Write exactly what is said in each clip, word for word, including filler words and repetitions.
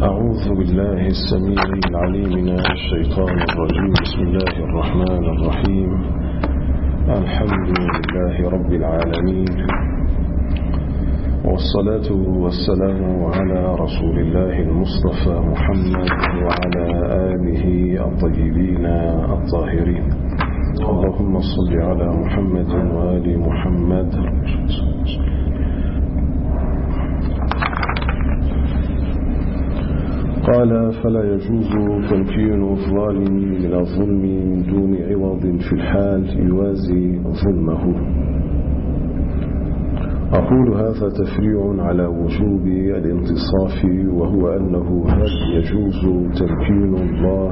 أعوذ بالله السميع العليم من الشيطان الرجيم. بسم الله الرحمن الرحيم. الحمد لله رب العالمين، والصلاة والسلام على رسول الله المصطفى محمد وعلى آله الطيبين الطاهرين. اللهم صل على محمد وآل محمد. قال: فلا يجوز تمكين الظالم من الظلم من دون عوض في الحال يوازي ظلمه. أقول هذا تفريع على وجوب الانتصاف، وهو أنه هل يجوز تمكين الله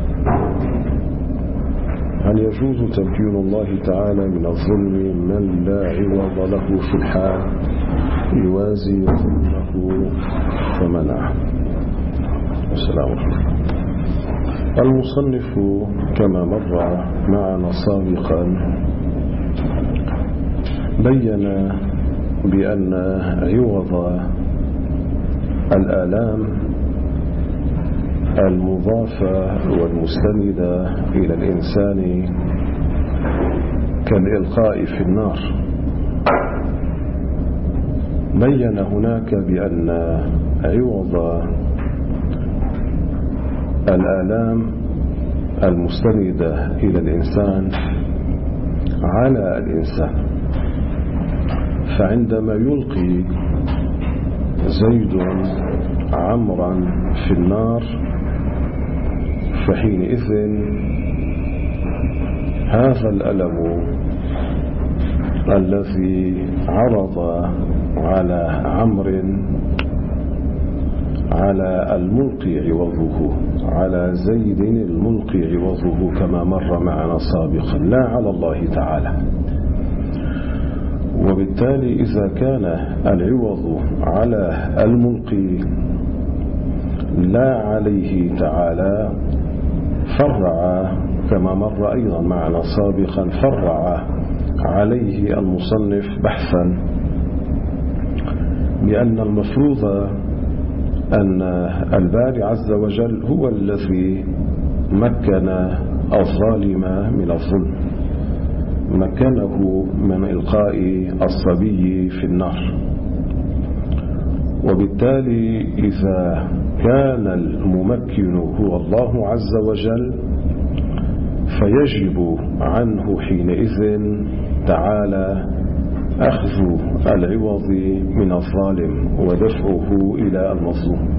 هل يجوز تمكين الله تعالى من الظلم من لا عوض له في الحال يوازي ظلمه فمنعه. السلام عليكم. المصنف كما مر معنا سابقا بين بأن عوض الآلام المضافة والمستندة إلى الإنسان كالإلقاء في النار، بين هناك بأن عوض الآلام المستندة إلى الإنسان على الإنسان، فعندما يلقي زيد عمرا في النار فحينئذ هذا الألم الذي عرض على عمرو على الملقي عوضه، على زيد الملقي عوضه كما مر معنا سابقا، لا على الله تعالى. وبالتالي إذا كان العوض على الملقي لا عليه تعالى، فرع كما مر أيضا معنا سابقا، فرع عليه المصنف بحثا بأن المفروض أن الباري عز وجل هو الذي مكن الظالم من الظلم، مكنه من إلقاء الصبي في النار. وبالتالي إذا كان الممكن هو الله عز وجل فيجب عنه حينئذ تعالى أخذ العوض من الظالم ودفعه إلى المظلوم.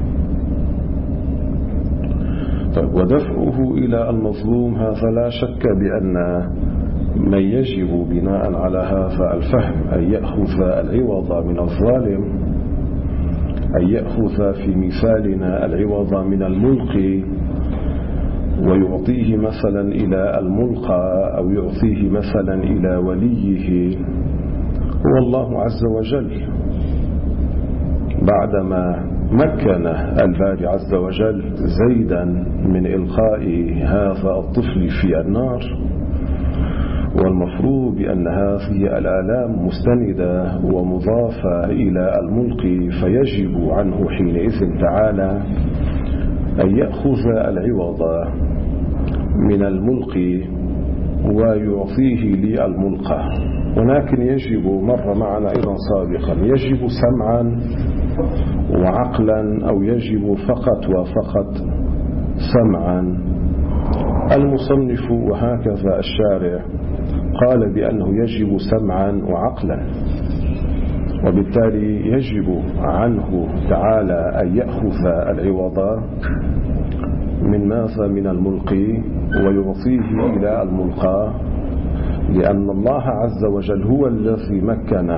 طيب، ودفعه إلى المظلوم هذا لا شك بأن من يجب بناء على هذا الفهم أن يأخذ العوض من الظالم، أن يأخذ في مثالنا العوض من الملقي ويعطيه مثلا إلى الملقى، أو يعطيه مثلا إلى وليه هو الله عز وجل، بعدما مكن الباري عز وجل زيدا من إلقاء هذا الطفل في النار. والمفروض بأن هذه الآلام مستندة ومضافة إلى الملقي، فيجب عنه حينئذ تعالى أن يأخذ العوض من الملقي ويعطيه للملقى. ولكن يجب، مر معنا أيضا سابقا، يجب سمعا وعقلا، أو يجب فقط وفقط سمعا. المصنف وهكذا الشارع قال بأنه يجب سمعا وعقلا، وبالتالي يجب عنه تعالى أن يأخذ العوض من ماذا؟ من الملقي ويعطيه إلى الملقى، لأن الله عز وجل هو الذي مكن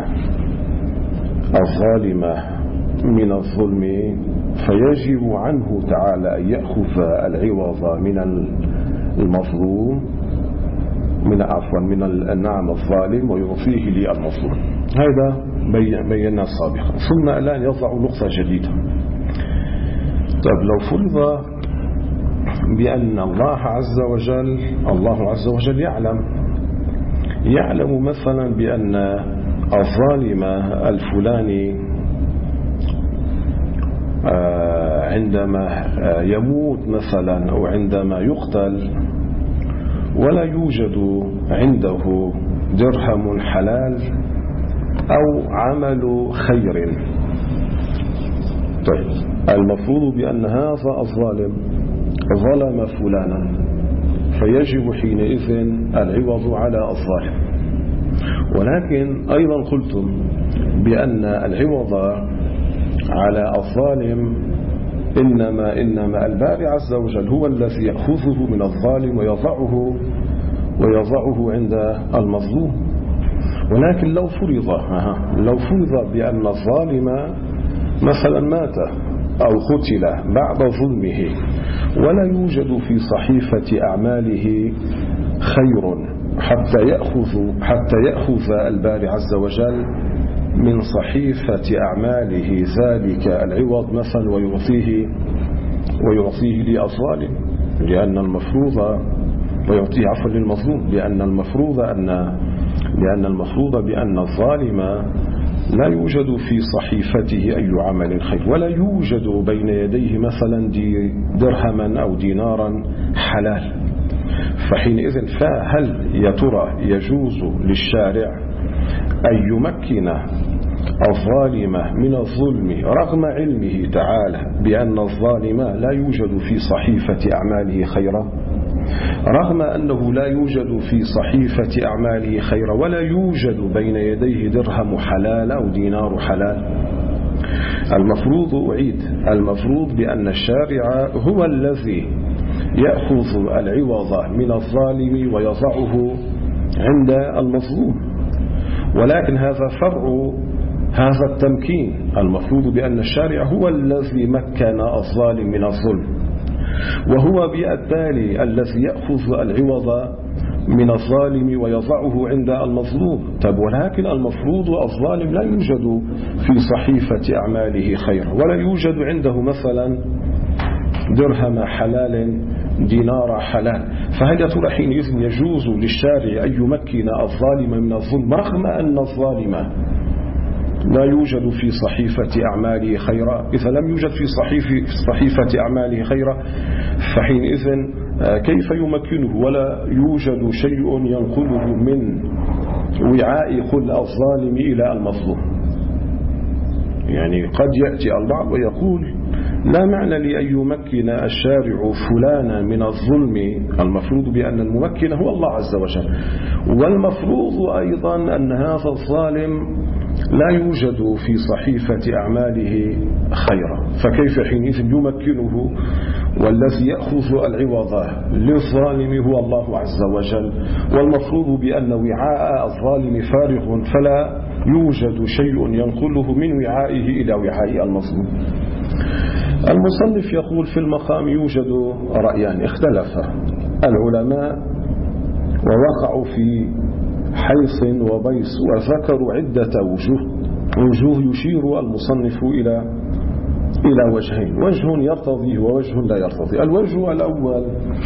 الظالم من الظلم، فيجب عنه تعالى أن يأخذ العوض من المظلوم، من عفوا من النعم الظالم، ويعطيه للمظلوم. هذا بينا سابقا. ثم الآن يضع نقطة جديدة. طيب، لو فرض بأن الله عز وجل الله عز وجل يعلم يعلم مثلا بأن الظالم الفلاني عندما يموت مثلا أو عندما يقتل ولا يوجد عنده درهم حلال أو عمل خير. طيب المفروض بأن هذا الظالم ظلم فلانا، فيجب حينئذ العوض على الظالم. ولكن أيضا قلتم بأن العوض على الظالم إنما إنما الباري عز وجل هو الذي يأخذه من الظالم ويضعه ويضعه عند المظلوم. ولكن لو فرض لو فرض بأن الظالم مثلا مات أو قتل بعد ظلمه ولا يوجد في صحيفة أعماله خير حتى يأخذ حتى يأخذ الباري عز وجل من صحيفة أعماله ذلك العوض مثلا ويعطيه ويعطيه للظالم، لأن المفروض ويعطيه عفوا للمظلوم، لأن المفروض أن لأن المفروض بأن الظالم لا يوجد في صحيفته أي عمل خير، ولا يوجد بين يديه مثلا دي درهما أو دينارا حلال. فحينئذ فهل يا ترى يجوز للشارع أن يمكن الظالم من الظلم رغم علمه تعالى بأن الظالم لا يوجد في صحيفة أعماله خيرا، رغم أنه لا يوجد في صحيفة أعماله خيرا ولا يوجد بين يديه درهم حلال أو دينار حلال؟ المفروض أعيد المفروض بأن الشارع هو الذي يأخذ العوض من الظالم ويضعه عند المظلوم. ولكن هذا فرع هذا التمكين، المفروض بأن الشارع هو الذي مكن الظالم من الظلم، وهو بالتالي الذي يأخذ العوض من الظالم ويضعه عند المظلوم. طب ولكن المفروض الظالم لا يوجد في صحيفة أعماله خير ولا يوجد عنده مثلا درهم حلال دينار حلال، فهل يا ترى حينئذ يجوز للشارع أن يمكن الظالم من الظلم رغم أن الظالم لا يوجد في صحيفة أعماله خيرا؟ إذا لم يوجد في صحيفة, صحيفة أعماله خيرا فحينئذ كيف يمكنه ولا يوجد شيء ينقله من وعاء خلق الظالم إلى المظلوم؟ يعني قد يأتي البعض ويقول لا معنى لأن يمكن الشارع فلانا من الظلم، المفروض بأن الممكن هو الله عز وجل، والمفروض أيضا أن هذا الظالم لا يوجد في صحيفة أعماله خيرا، فكيف حينئذ يمكنه والذي يأخذ العوض للظالم هو الله عز وجل، والمفروض بأن وعاء الظالم فارغ فلا يوجد شيء ينقله من وعائه إلى وعاء المظلوم. المصنف يقول في المقام يوجد رأيان اختلف العلماء ووقعوا في حيص وبيص وذكروا عدة وجوه وجوه يشير المصنف إلى إلى وجهين، وجه يرتضي ووجه لا يرتضي. الوجه الأول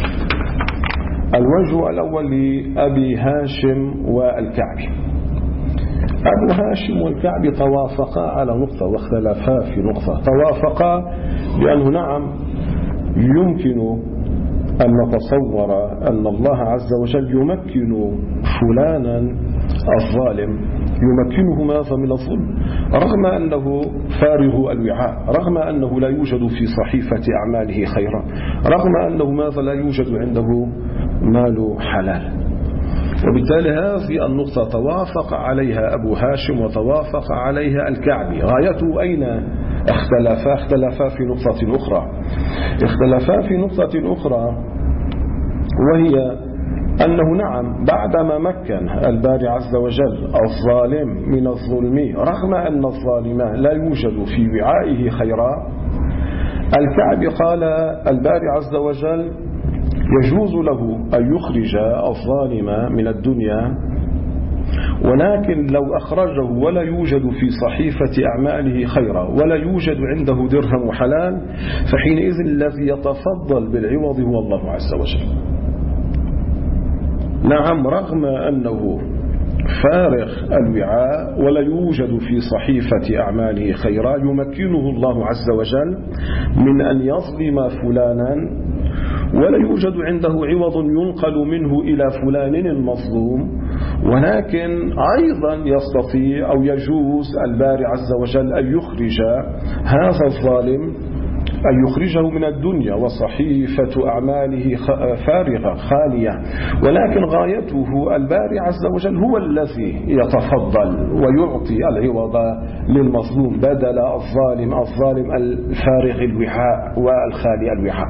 الوجه الأول لأبي هاشم والكعبي. أبو هاشم والكعبي توافقا على نقطة واختلفا في نقطة. توافقا بأنه نعم يمكن أن نتصور أن الله عز وجل يمكن فلانا الظالم يمكنه ماذا من الظلم رغم أنه فارغ الوعاء، رغم أنه لا يوجد في صحيفة أعماله خيرا، رغم أنه ماذا لا يوجد عنده مال حلال. وبالتالي هذه النقطة توافق عليها أبو هاشم وتوافق عليها الكعبي. غايته أين اختلفا؟ اختلفا في نقطة أخرى اختلفا في نقطة أخرى وهي أنه نعم بعدما مكن الباري عز وجل الظالم من الظلم رغم أن الظالم لا يوجد في وعائه خيرا، الكعبي قال الباري عز وجل يجوز له أن يخرج الظالم من الدنيا، ولكن لو أخرجه ولا يوجد في صحيفة أعماله خيرا ولا يوجد عنده درهم حلال فحينئذ الذي يتفضل بالعوض هو الله عز وجل. نعم رغم أنه فارغ الوعاء ولا يوجد في صحيفة أعماله خيرا يمكنه الله عز وجل من أن يظلم فلانا، ولا يوجد عنده عوض ينقل منه إلى فلان المظلوم، ولكن أيضا يستطيع أو يجوز الباري عز وجل أن يخرج هذا الظالم، أن يخرجه من الدنيا وصحيفة أعماله فارغة خالية، ولكن غايته الباري عز وجل هو الذي يتفضل ويعطي العوض للمظلوم بدل الظالم الظالم الفارغ الوعاء والخالي الوعاء.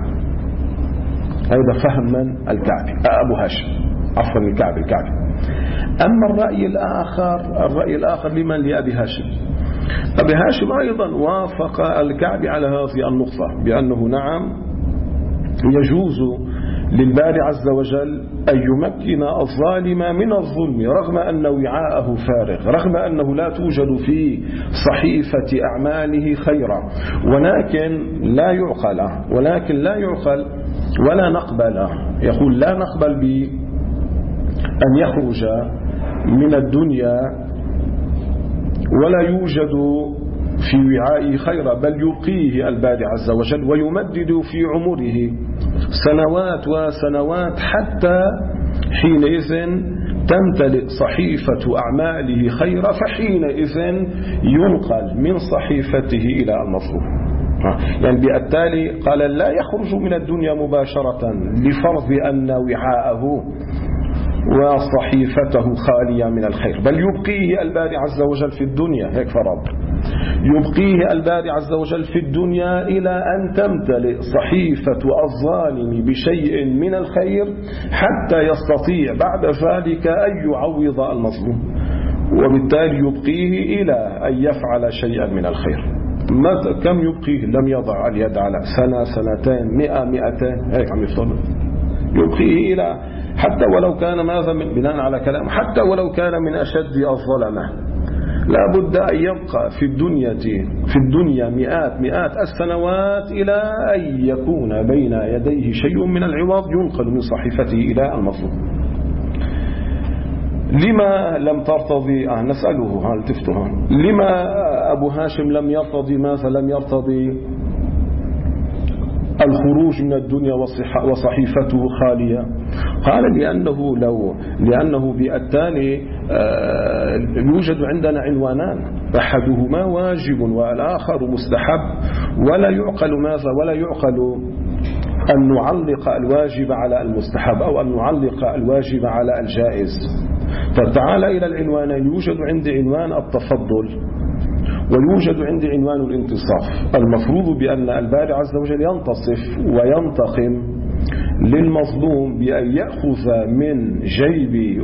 هذا فهم من؟ الكعبي أبو هاشم، عفوا الكعبي الكعبي. أما الرأي الآخر، الرأي الآخر لمن؟ لأبي هاشم. أبي هاشم أيضا وافق الكعبي على هذه النقطة بأنه نعم يجوز للباري عز وجل أن يمكن الظالم من الظلم رغم أن وعاءه فارغ، رغم أنه لا توجد في صحيفة أعماله خيرا، ولكن لا يعقل ولكن لا يعقل ولا نقبل، يقول لا نقبل بأن يخرج من الدنيا ولا يوجد في وعائه خيرا، بل يبقيه الباري عز وجل ويمدد في عمره سنوات وسنوات حتى حينئذ تمتلئ صحيفة أعماله خيرا، فحينئذ ينقل من صحيفته إلى المظلوم. يعني بالتالي قال لا يخرج من الدنيا مباشرة لفرض أن وعاءه وصحيفته خالية من الخير، بل يبقيه الباري عز وجل في الدنيا، هيك فرض، يبقيه الباري عز وجل في الدنيا إلى أن تمتلئ صحيفة الظالم بشيء من الخير حتى يستطيع بعد ذلك أن يعوض المظلوم، وبالتالي يبقيه إلى أن يفعل شيئا من الخير. كم يبقيه؟ لم يضع اليد على سنة سنتين مئة مئتين، هيك عم يفترض، يبقيه إلى حتى ولو كان ماذا من بناء على كلام حتى ولو كان من أشد الظلمة، لا بد أن يبقى في الدنيا في الدنيا مئات مئات السنوات إلى أن يكون بين يديه شيء من العوض ينقل من صحيفته إلى المظلوم. لما لم ترتضي آه نسأله هل تفتهم لما أبو هاشم لم يرتضي ماذا لم يرتضي الخروج من الدنيا وصحيفته خالية؟ قال لأنه لو لأنه بالتالي يوجد عندنا عنوانان، أحدهما واجب والآخر مستحب، ولا يعقل ماذا ولا يعقل أن نعلق الواجب على المستحب أو أن نعلق الواجب على الجائز. فتعال إلى العنوانين، يوجد عندي عنوان التفضل ويوجد عندي عنوان الانتصاف. المفروض بأن الباري عز وجل ينتصف وينتقم للمظلوم بأن يأخذ من جيب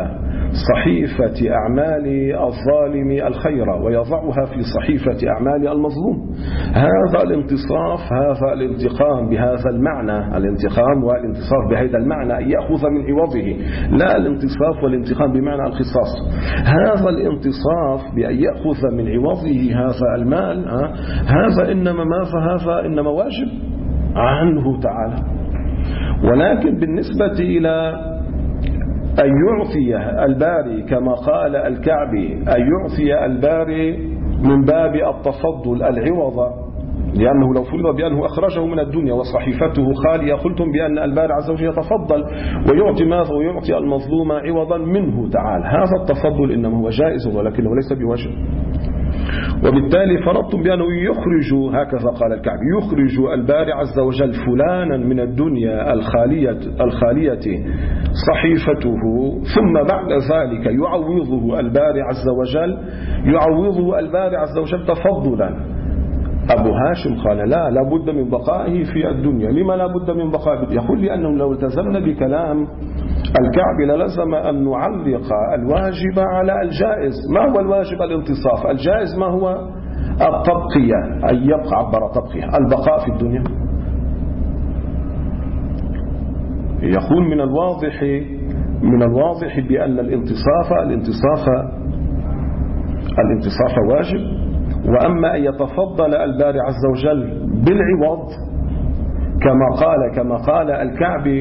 وصحيفة أعمال الظالم الخير ويضعها في صحيفة أعمال المظلوم. هذا الانتصاف، هذا الانتقام بهذا المعنى، الانتقام والانتصاف بهذا المعنى أن يأخذ من عوضه، لا الانتصاف والانتقام بمعنى الخصاص. هذا الانتصاف بأن يأخذ من عوضه هذا المال، هذا إنما ماذا هذا إنما واجب عنه تعالى. ولكن بالنسبة إلى أن يعطي الباري كما قال الكعبي، أن يعطي الباري من باب التفضل العوض، لأنه لو فرض بأنه أخرجه من الدنيا وصحيفته خالية قلتم بأن الباري عز وجل يتفضل ويعطي ماذا ويعطي المظلوم عوضا منه تعالى. هذا التفضل إنما هو جائز ولكنه ليس بواجب، وبالتالي فرضتم بأنه يخرج، هكذا قال الكعبي، يخرج الباري عز وجل فلانا من الدنيا الخالية, الخالية صحيفته، ثم بعد ذلك يعوضه الباري عز وجل يعوضه الباري عز وجل تفضلا. أبو هاشم قال لا، لا بد من بقائه في الدنيا. لما لا بد من بقائه؟ يقول لأنه لو التزمنا بكلام الكعبي للزم أن نعلق الواجب على الجائز. ما هو الواجب؟ الانتصاف. الجائز ما هو؟ التبقية، أن يبقى، عبر تبقية، البقاء في الدنيا. يقول من الواضح من الواضح بأن الانتصاف الانتصاف الانتصاف واجب، وأما أن يتفضل الباري عز وجل بالعوض كما قال كما قال الكعبي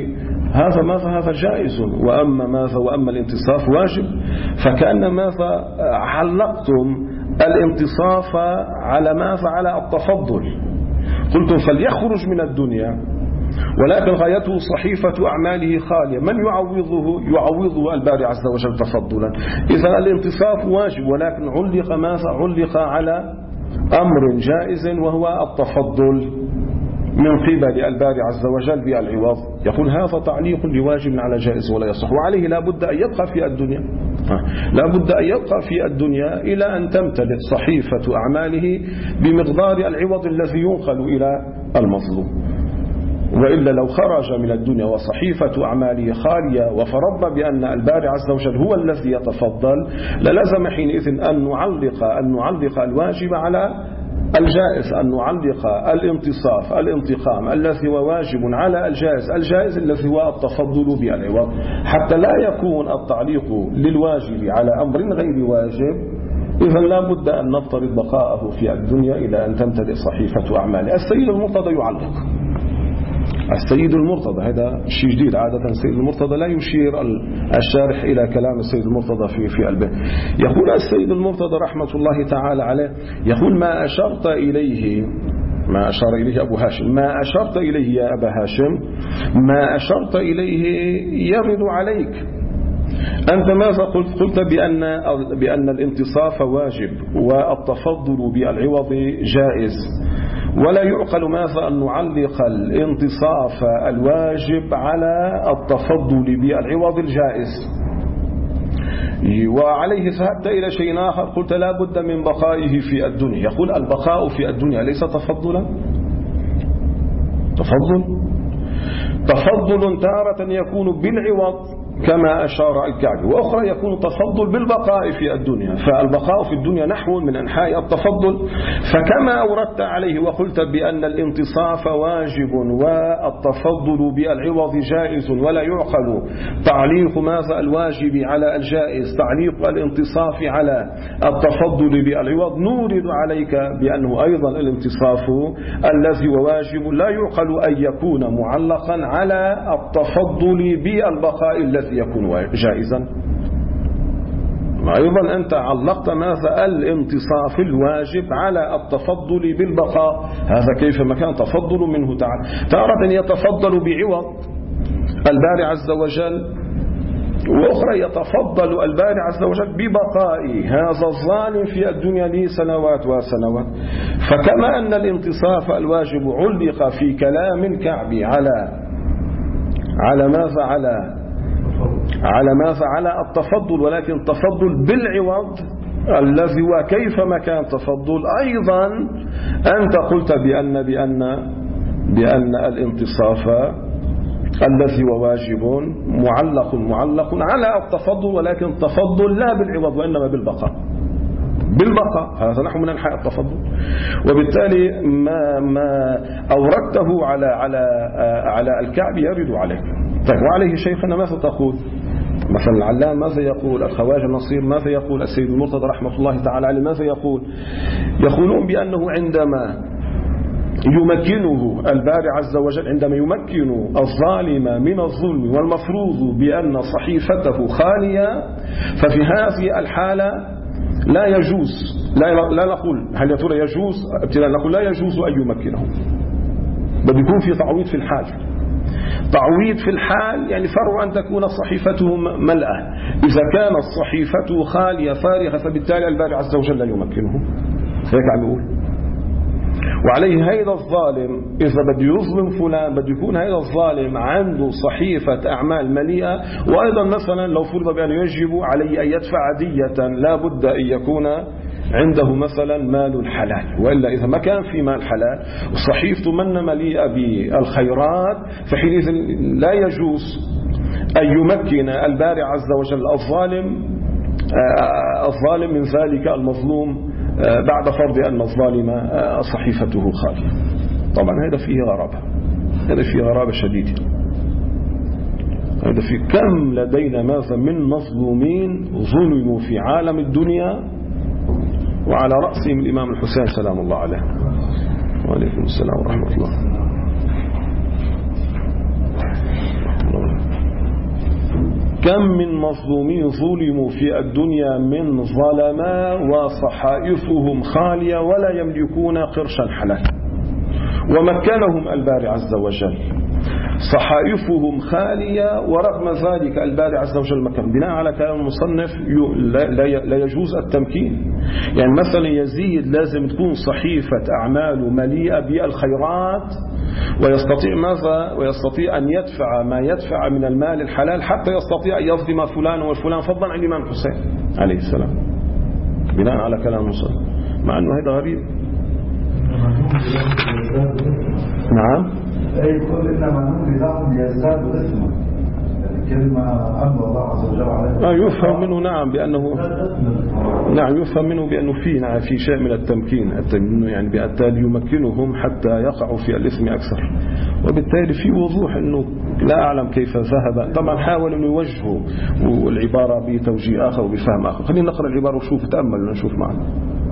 هذا ماذا هذا جائز، وأما ماذا وأما الانتصاف واجب. فكأن ماذا علقتم الانتصاف على ماذا على التفضل. قلتم فليخرج من الدنيا ولكن غايته صحيفة أعماله خالية، من يعوضه؟ يعوضه الباري عز وجل تفضلا. إذا الانتصاف واجب ولكن علق ماذا؟ علق على أمر جائز وهو التفضل من قبل الباري عز وجل بالعوض. يقول هذا تعليق لواجب على جائز ولا يصح، وعليه لا بد أن يبقى في الدنيا، لا بد أن يبقى في الدنيا إلى أن تمتلئ صحيفة أعماله بمقدار العوض الذي ينقل إلى المظلوم. وإلا لو خرج من الدنيا وصحيفة أعماله خالية وفرضنا بأن الباري عز وجل هو الذي يتفضل، للزم حينئذ أن نعلق أن نعلق الواجب على الجائز، أن نعلق الانتصاف الانتقام الذي هو واجب على الجائز الجائز الذي هو التفضل بالعوض، حتى لا يكون التعليق للواجب على أمر غير واجب. إذا لا بد أن نفترض بقاءه في الدنيا إلى أن تمتلئ صحيفة أعماله. السيد المرتضى يعلق، السيد المرتضى هذا شيء جديد، عادة السيد المرتضى لا يشير الشارح إلى كلام السيد المرتضى في في قلبه. يقول السيد المرتضى رحمة الله تعالى عليه، يقول ما أشرت إليه ما أشار إليه أبو هاشم ما أشرت إليه يا أبا هاشم ما أشرت إليه يرد عليك. أنت ماذا قلت؟ قلت بأن بأن الانتصاف واجب والتفضل بالعوض جائز، ولا يعقل ماذا أن نعلق الانتصاف الواجب على التفضل بالعوض الجائز. وعليه ذهبت إلى شيء آخر، قلت لا بد من بقائه في الدنيا. يقول البقاء في الدنيا ليس تفضلا؟ تفضل تفضل تارة يكون بالعوض كما أشار الكعبي، وأخرى يكون تفضل بالبقاء في الدنيا. فالبقاء في الدنيا نحو من أنحاء التفضل. فكما أوردت عليه وقلت بأن الانتصاف واجب والتفضل بالعوض جائز، ولا يعقل تعليق ماذا الواجب على الجائز تعليق الانتصاف على التفضل بالعوض، نورد عليك بأنه أيضا الانتصاف الذي هو واجب لا يعقل أن يكون معلقا على التفضل بالبقاء الذي يكون جائزا. أيضا أنت علقت ماذا الانتصاف الواجب على التفضل بالبقاء، هذا كيف ما كان تفضل منه تعالى. تارة يتفضل بعوض الباري عز وجل، وأخرى يتفضل الباري عز وجل ببقاء هذا الظالم في الدنيا لي سنوات وسنوات. فكما أن الانتصاف الواجب علق في كلام الكعبي على على ماذا على على ماذا على التفضل، ولكن التفضل بالعوض الذي هو كيفما كان تفضل. أيضا أنت قلت بأن بأن بأن الانتصاف الذي هو واجب معلق معلق على التفضل، ولكن التفضل لا بالعوض وإنما بالبقاء بالبقاء هذا نحو من أنحاء التفضل. وبالتالي ما ما أوردته على على على الكعب يرد عليك. طيب وعليه شيخنا ماذا تقول؟ مثلا العلام ماذا يقول؟ الخواجة النصير ماذا يقول؟ السيد المرتضى رحمة الله تعالى عليه ماذا يقول؟ يقولون بأنه عندما يمكنه الباري عز وجل، عندما يمكن الظالم من الظلم والمفروض بأن صحيفته خالية، ففي هذه الحالة لا يجوز لا, لا نقول هل يا ترى يجوز ابتداء نقول لا يجوز أن يمكنه، بل يكون في تعويض في الحال. تعويض في الحال يعني فرع أن تكون صحيفته ملأة. إذا كانت صحيفته خالية فارغة فبالتالي الباري عز وجل لا يمكنه. هيك عم يقول. وعليه هيدا الظالم إذا بده يظلم فلان بده يكون هيدا الظالم عنده صحيفة أعمال مليئة، وأيضا مثلا لو فرض بأن يجب عليه أن يدفع دية لا بد أن يكون عنده مثلا مال حلال، وإلا إذا ما كان في مال حلال وصحيفته من مليئة بالخيرات فحينئذ لا يجوز أن يمكن الباري عز وجل الظالم الظالم من ذلك المظلوم بعد فرض أن الظالم صحيفته خالية. طبعا هذا فيه غرابة، هذا فيه غرابة شديدة. هذا في كم لدينا ماذا من مظلومين ظلموا في عالم الدنيا وعلى رأسهم الإمام الحسين سلام الله عليه. وعليكم السلام ورحمة الله. كم من مظلومين ظلموا في الدنيا من ظلماء وصحائفهم خالية ولا يملكون قرشا حلال، ومكنهم الباري عز وجل، صحائفهم خالية ورغم ذلك الباري عز وجل مكن. بناء على كلام المصنف لا يجوز التمكين. يعني مثلا يزيد لازم تكون صحيفة أعماله مليئة بالخيرات ويستطيع ماذا ويستطيع أن يدفع ما يدفع من المال الحلال حتى يستطيع أن يظلم فلان وفلان، فضلا عن الإمام حسين عليه السلام، بناء على كلام المصنف، مع أنه هذا غريب. نعم أي يقول إنما نمضي لهم ليزدادوا إثما، يعني كلمة أمر الله عز وجل عليه. يفهم منه نعم بأنه نعم يفهم منه بأنه في نعم في شيء من التمكين، التمكين يعني بالتالي يمكنهم حتى يقعوا في الإثم أكثر، وبالتالي في وضوح أنه لا أعلم كيف ذهب. طبعا حاول أن يوجهوا العبارة بتوجيه آخر وبفهم آخر. خلينا نقرأ العبارة وشوف تأمل ونشوف معنا.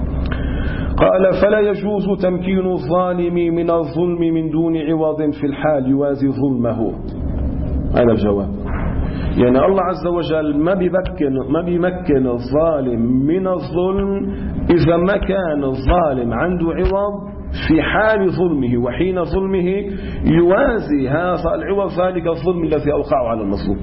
قال فلا يجوز تمكين الظالم من الظلم من دون عوض في الحال يوازي ظلمه. هذا الجواب. يعني الله عز وجل ما بيمكن ما بيمكن الظالم من الظلم إذا ما كان الظالم عنده عوض في حال ظلمه، وحين ظلمه يوازي هذا العوض ذلك الظلم الذي أوقعه على المظلوم.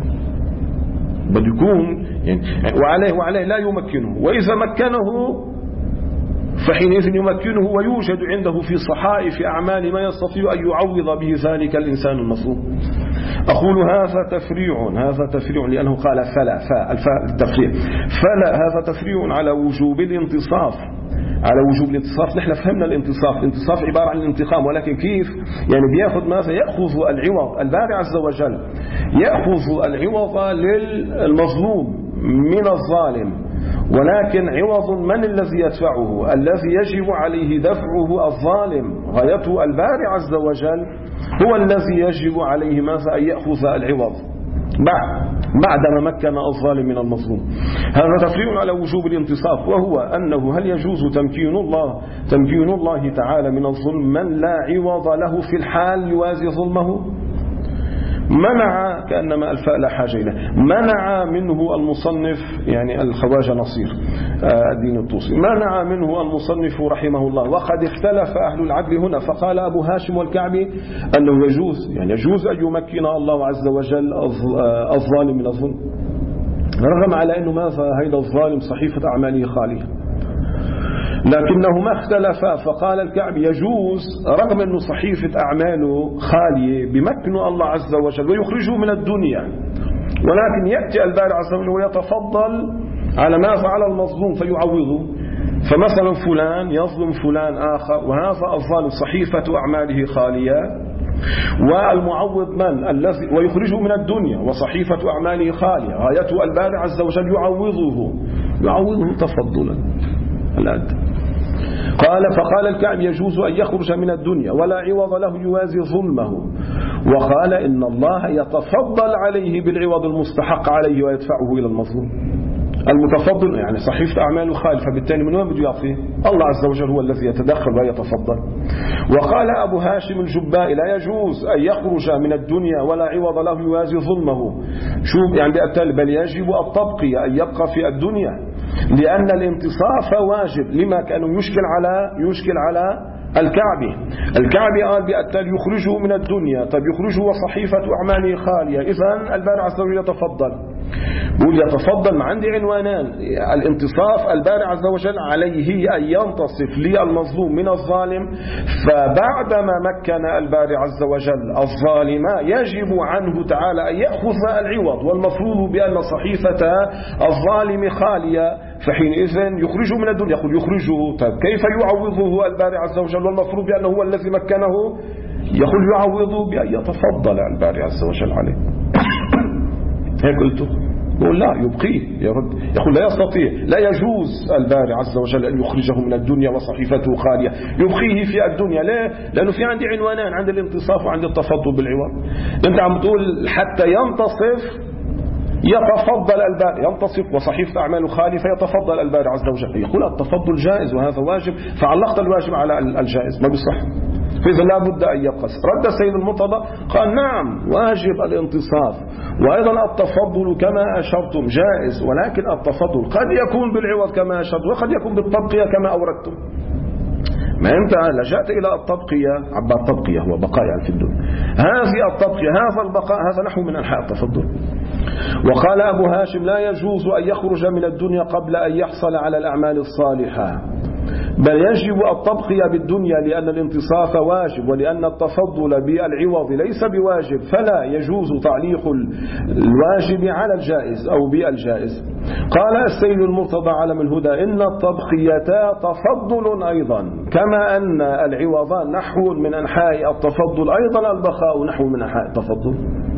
بل يكون يعني وعليه وعليه لا يمكنه، وإذا مكنه فحينئذ يمكنه ويوجد عنده في صحائف أعمال ما يستطيع أن يعوض به ذلك الإنسان المظلوم. أقول هذا تفريع، هذا تفريع لأنه قال فلا، فالفاء التفريع، فلا هذا تفريع على وجوب الانتصاف، على وجوب الانتصاف. نحن فهمنا الانتصاف، الانتصاف عبارة عن الانتقام، ولكن كيف؟ يعني بيأخذ ماذا؟ يأخذ العوض، الباري عز وجل يأخذ العوض للمظلوم من الظالم، ولكن عوض من الذي يدفعه؟ الذي يجب عليه دفعه الظالم، غايته الباري عز وجل هو الذي يجب عليه ماذا؟ أن يأخذ العوض بعدما مكن الظالم من المظلوم. هذا تفريع على وجوب الانتصاف، وهو أنه هل يجوز تمكين الله تمكين الله تعالى من الظلم من لا عوض له في الحال يوازي ظلمه؟ منع، كأنما الفاء لا حاجة إليه، منع منه المصنف يعني الخواجة نصير الدين الطوسي، منع منه المصنف رحمه الله. وقد اختلف أهل العدل هنا، فقال أبو هاشم والكعبي أنه يجوز، يعني يجوز أن يمكن الله عز وجل الظالم من الظلم، رغم على أنه ماذا هذا الظالم صحيفة أعماله خالية. لكنهما اختلفا، فقال الكعب يجوز رغم أنه صحيفة أعماله خالية بمكن الله عز وجل ويخرجه من الدنيا، ولكن يأتي الباري عز وجل ويتفضل على ما فعل المظلوم فيعوضه. فمثلا فلان يظلم فلان آخر، وهذا الظالم صحيفة أعماله خالية، والمعوض من الذي ويخرجه من الدنيا وصحيفة أعماله خالية، غايته الباري عز وجل يعوضه يعوضه تفضلا. الآن قال فقال الكعب يجوز أن يخرج من الدنيا ولا عوض له يوازي ظلمه، وقال إن الله يتفضل عليه بالعوض المستحق عليه ويدفعه إلى المظلوم. المتفضل يعني صحيفة أعماله خالفة، بالتالي من وين بده يعطيه؟ الله عز وجل هو الذي يتدخل ويتفضل. وقال أبو هاشم الجبائي لا يجوز أن يخرج من الدنيا ولا عوض له يوازي ظلمه. شو يعني بالتالي؟ بل يجب التبقية أن يبقى في الدنيا، لأن الانتصاف واجب، لما كانوا يشكل على يشكل على الكعبي. الكعبي قال بالتالي يخرجه من الدنيا، طيب يخرجه وصحيفة أعماله خالية، إذن الباري عز وجل يتفضل. بقول يتفضل ما عندي عنوانان، الانتصاف الباري عز وجل عليه أن ينتصف للمظلوم من الظالم، فبعدما مكن الباري عز وجل الظالم يجب عنه تعالى أن يأخذ العوض، والمفروض بأن صحيفة الظالم خالية، فحينئذ يخرجه من الدنيا. يقول يخرجه، طيب كيف يعوضه الباري عز وجل والمفروض بأنه هو الذي مكنه؟ يقول يعوضه بأن يتفضل الباري عز وجل عليه. هيك قلت يقول لا يبقيه، يرد يقول لا يستطيع، لا يجوز الباري عز وجل أن يخرجه من الدنيا وصحيفته خالية، يبقيه في الدنيا. ليه؟ لأنه في عندي عنوانان، عند الانتصاف وعند التفضل بالعوض. أنت عم تقول حتى ينتصف يتفضل الباري، ينتصف وصحيفة أعماله خالفة يتفضل الباري عز وجل. يقول التفضل جائز وهذا واجب، فعلقت الواجب على الجائز، ما بيصح. فإذا لا بد أن يقص. رد السيد المرتضى قال نعم واجب الانتصاف، وأيضا التفضل كما أشرتم جائز، ولكن التفضل قد يكون بالعوض كما أشرت، وقد يكون بالتبقية كما أوردتم. ما أنت لجأت إلى التبقية، عبارة التبقية هو بقايا في الدنيا، هذه التبقية هذا البقاء هذا نحو من أنحاء التفضل. وقال أبو هاشم لا يجوز أن يخرج من الدنيا قبل أن يحصل على الأعمال الصالحة، بل يجب التبقية بالدنيا لأن الانتصاف واجب، ولأن التفضل بالعوض ليس بواجب، فلا يجوز تعليق الواجب على الجائز أو بالجائز. قال السيد المرتضى علم الهدى إن التبقية تفضل أيضا، كما أن العوض نحو من أنحاء التفضل، أيضا البخاء نحو من أنحاء التفضل.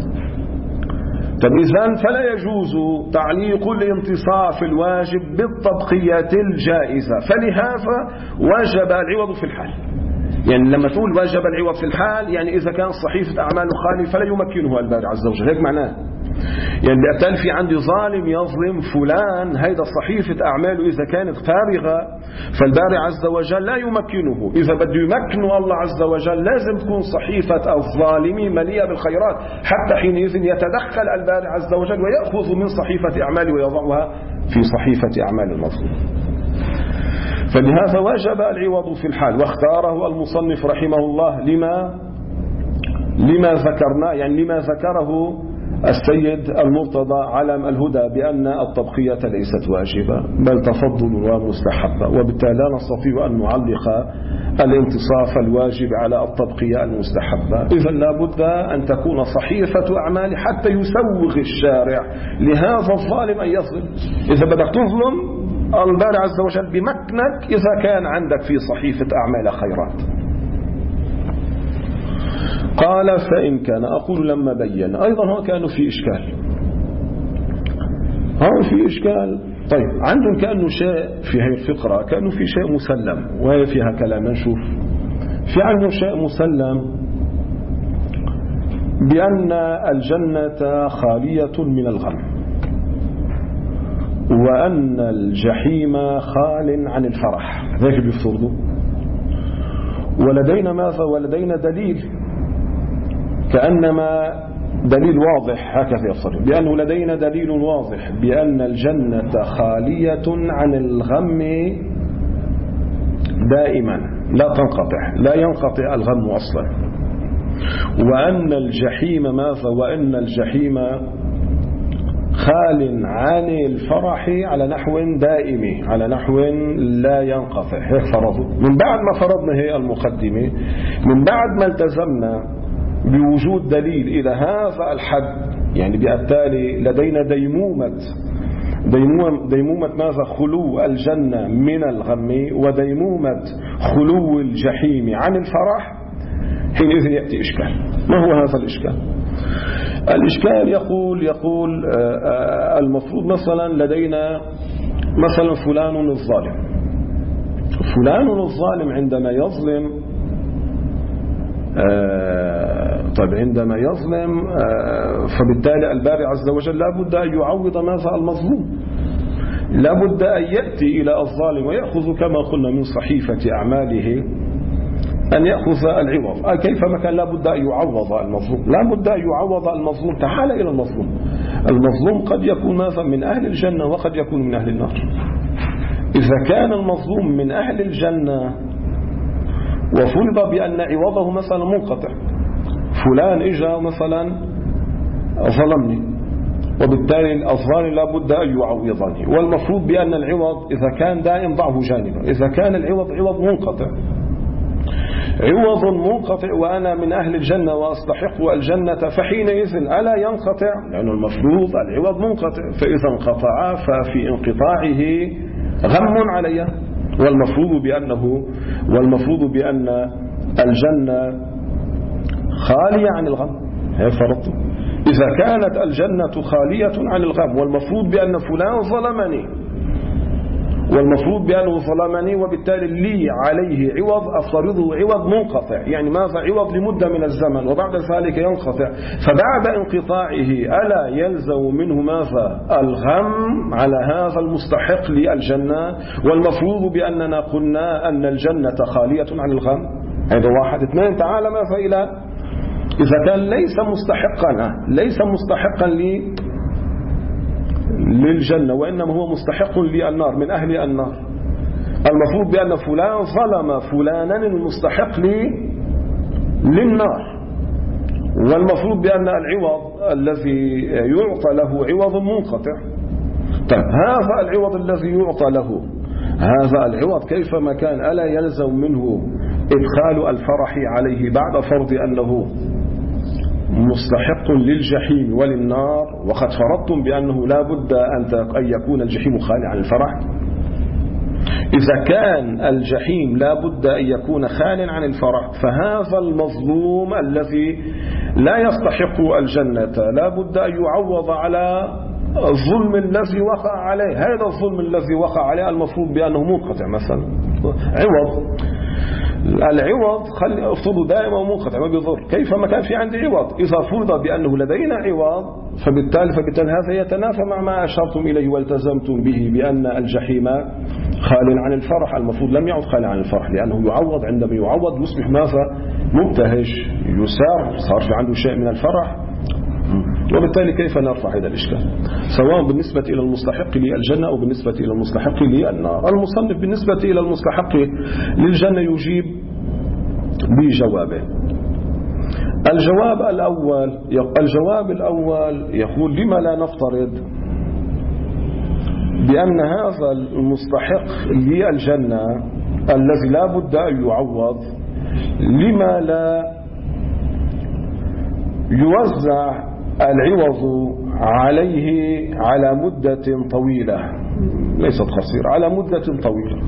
طب إذن فلا يجوز تعليق الانتصاف الواجب بالتبقية الجائزة، فلهذا وجب العوض في الحال. يعني لما تقول وجب العوض في الحال يعني إذا كان صحيفة أعماله خالي فلا يمكنه الباري عز وجل، هيك معناه. يعني بيقتل في عندي ظالم يظلم فلان، هيدا صحيفة أعماله إذا كانت فارغة فالباري عز وجل لا يمكنه. إذا بده يمكنه الله عز وجل لازم تكون صحيفة الظالم مليئة بالخيرات، حتى حينئذ يتدخل الباري عز وجل ويأخذ من صحيفة أعماله ويضعها في صحيفة أعمال المظلوم. فلهذا وجب العوض في الحال، واختاره المصنف رحمه الله لما لما ذكرنا، يعني لما ذكره السيد المرتضى علم الهدى بأن التبقية ليست واجبة بل تفضل ومستحبة، وبالتالي لا نستطيع أن نعلق الانتصاف الواجب على التبقية المستحبة. إذن لا بد أن تكون صحيفة أعمال حتى يسوغ الشارع لهذا الظالم أن يظلم. إذا بدك تظلم الباري عز وجل بمكنك إذا كان عندك في صحيفة أعمال خيرات. قال فإن كان، أقول لما بين أيضا هو كانوا في إشكال، هو في إشكال. طيب عندهم كأنه شيء في هذه الفقرة، كأنه في شيء مسلم وهي فيها كلام. نشوف في عندهم شيء مسلم بأن الجنة خالية من الغم، وأن الجحيم خال عن الفرح، ذلك بيفترضوا. ولدينا ماذا؟ ولدينا دليل كأنما دليل واضح، هكذا يفسر، بأنه لدينا دليل واضح بأن الجنة خالية عن الغم دائما لا تنقطع، لا ينقطع الغم أصلا. وأن الجحيم ماذا؟ وأن الجحيم خال عن الفرح على نحو دائم، على نحو لا ينقطع. هيك فرضوا. من بعد ما فرضنا هي المقدمة، من بعد ما التزمنا بوجود دليل إلى هذا الحد، يعني بالتالي لدينا ديمومة ديمومة, ديمومة ماذا؟ خلو الجنة من الغم، وديمومة خلو الجحيم عن الفرح. حينئذ يأتي إشكال. ما هو هذا الإشكال؟ الإشكال يقول يقول المفروض مثلا لدينا مثلا فلان الظالم، فلان الظالم عندما يظلم آه طيب عندما يظلم آه فبالتالي الباري عز وجل لا بد أن يعوض ماذا؟ المظلوم. لا بد أن يأتي إلى الظالم ويأخذ كما قلنا من صحيفة أعماله أن يأخذ العوض. آه كيفما كان لا بد أن يعوض المظلوم، لا بد أن يعوض المظلوم. تعال إلى المظلوم. المظلوم قد يكون ماذا؟ من أهل الجنة وقد يكون من أهل النار. إذا كان المظلوم من أهل الجنة وفرض بأن عوضه مثلا منقطع، فلان إجا مثلا ظلمني وبالتالي الظالم لا بد أن يعوضني، والمفروض بأن العوض إذا كان دائم ضعه جانبا. إذا كان العوض عوض منقطع، عوض منقطع وأنا من أهل الجنة وأستحق الجنة، فحينئذ ألا ينقطع؟ لأن المفروض العوض منقطع، فإذا انقطع ففي انقطاعه غم علي، والمفروض بأنه والمفروض بأن الجنة خالية عن الغم. هي فرضت. إذا كانت الجنة خالية عن الغم والمفروض بأن فلان ظلمني، والمفروض بأنه ظلمني وبالتالي لي عليه عوض أفترضه عوض منقطع، يعني ماذا؟ عوض لمدة من الزمن وبعد ذلك ينقطع، فبعد انقطاعه ألا يلزم منه ماذا؟ الغم على هذا المستحق للجنة، والمفروض بأننا قلنا أن الجنة خالية عن الغم. هذا واحد. اثنين، تعال ماذا إلى إذا كان ليس مستحقا ليس مستحقا لي للجنة وإنما هو مستحق للنار من أهل النار، المفروض بأن فلان ظلم فلانا المستحق لي للنار، والمفروض بأن العوض الذي يعطى له عوض منقطع. طيب هذا العوض الذي يعطى له، هذا العوض كيفما كان ألا يلزم منه إدخال الفرح عليه بعد فرض أنه مستحق للجحيم وللنار، وقد فرضتم بأنه لا بد أن يكون الجحيم خالي عن الفرح؟ إذا كان الجحيم لا بد أن يكون خال عن الفرح، فهذا المظلوم الذي لا يستحق الجنة لا بد أن يعوض على الظلم الذي وقع عليه. هذا الظلم الذي وقع عليه المفروض بأنه منقطع مثلا، عوض العوض خلي أفضل دائما منقطع ما بيضر، كيفما كان في عندي عوض. إذا فرض بأنه لدينا عوض فبالتالي فبالتالي هذا يتنافى مع ما أشرتم إليه والتزمتم به بأن الجحيم خال عن الفرح. المفروض لم يعد خال عن الفرح، لأنه يعوض، عندما يعوض يصبح ماذا؟ مبتهج، يسار، صار في عنده شيء من الفرح، وبالتالي كيف نرفع هذا الإشكال سواء بالنسبة إلى المستحق للجنة أو بالنسبة إلى المستحق للنار؟ المصنف بالنسبة إلى المستحق للجنة يجيب بجوابه. الجواب الأول الجواب الأول يقول: لما لا نفترض بأن هذا المستحق للجنة الذي لا بد أن يعوض، لما لا يوزع العوض عليه على مدة طويلة ليست قصيرة، على مدة طويلة،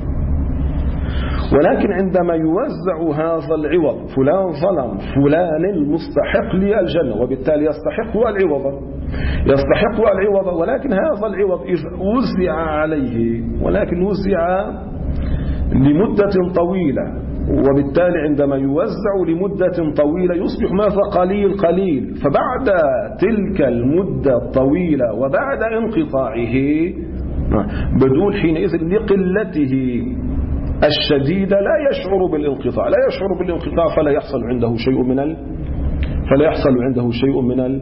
ولكن عندما يوزع هذا العوض، فلان ظلم فلان المستحق للجنة وبالتالي يستحق العوض يستحق العوض ولكن هذا العوض إذا وزع عليه ولكن وزع لمدة طويلة، وبالتالي عندما يوزع لمدة طويلة يصبح ماذا؟ قليل قليل، فبعد تلك المدة الطويلة وبعد انقطاعه بدون حينئذ لقلته الشديدة لا يشعر بالانقطاع لا يشعر بالانقطاع فلا يحصل عنده شيء من ال... فلا يحصل عنده شيء من ال...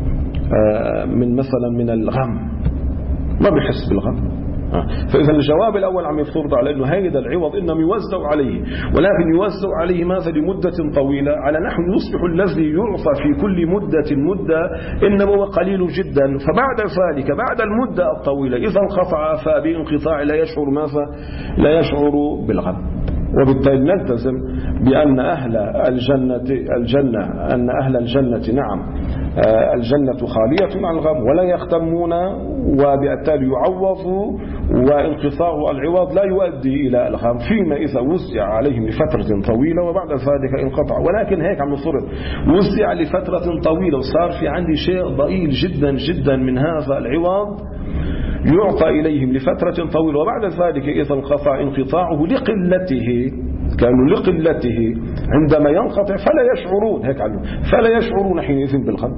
من مثلا من الغم، ما بيحس بالغم. فإذا الجواب الأول عم يفترض على أنه هذا العوض إنما يوزع عليه، ولكن يوزع عليه ماذا؟ لمدة طويلة، على نحو يصبح الذي يعطى في كل مدة مدة إنما هو قليل جدا، فبعد ذلك بعد المدة الطويلة إذا انقطع فبانقطاع لا يشعر ماذا؟ لا يشعر بالغم. وبالتالي نلتزم بأن أهل الجنة الجنة أن أهل الجنة نعم الجنة خالية عن الغم ولا يختمون، وبالتالي يعوضوا، وانقطاع العوض لا يؤدي إلى الغم فيما إذا وزع عليهم لفترة طويلة وبعد ذلك انقطع. ولكن هيك عم نفرض وزع لفترة طويلة وصار في عندي شيء ضئيل جدا جدا من هذا العوض يعطى إليهم لفترة طويلة، وبعد ذلك إذا انقطع انقطاعه لقلته كانوا لقلته عندما ينقطع فلا يشعرون هيك عنه فلا يشعرون حينئذ بالغم.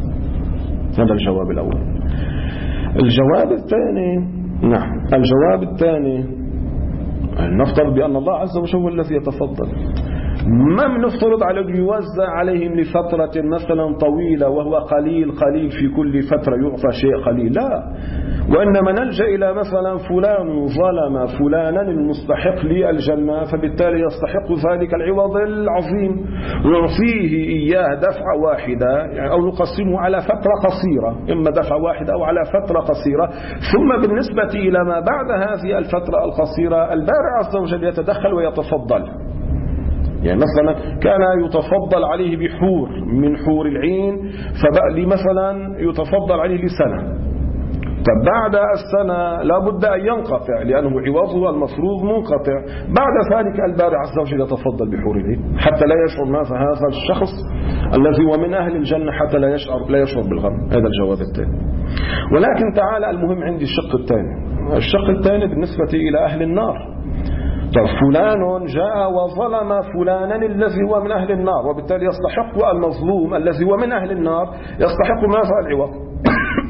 هذا الجواب الأول. الجواب الثاني نعم الجواب الثاني نفترض بأن الله عز وجل هو الذي يتفضل، ما بنفترض على أن يوزع عليهم لفترة مثلا طويلة وهو قليل قليل في كل فترة يعطى شيء قليل، لا، وإنما نلجأ إلى مثلا فلان ظلم فلانا المستحق للجنة فبالتالي يستحق ذلك العوض العظيم ويعطيه إياه دفعة واحدة يعني أو نقسمه على فترة قصيرة، إما دفعة واحدة أو على فترة قصيرة، ثم بالنسبة إلى ما بعد هذه الفترة القصيرة البارع عز وجل يتدخل ويتفضل. يعني مثلا كان يتفضل عليه بحور من حور العين فبقى مثلا يتفضل عليه لسنة، طب بعد السنة لا بد أن ينقطع لأنه عوضه المفروض منقطع، بعد ذلك البارع عز وجل يتفضل بحور العين حتى لا يشعر ماذا هذا الشخص الذي هو من أهل الجنة حتى لا يشعر لا يشعر بالغم. هذا الجواب الثاني. ولكن تعالى المهم عندي الشق الثاني. الشق الثاني بالنسبة إلى أهل النار، طب فلان جاء وظلم فلانا الذي هو من أهل النار وبالتالي يستحق المظلوم الذي هو من أهل النار يستحق ماذا؟ العوض.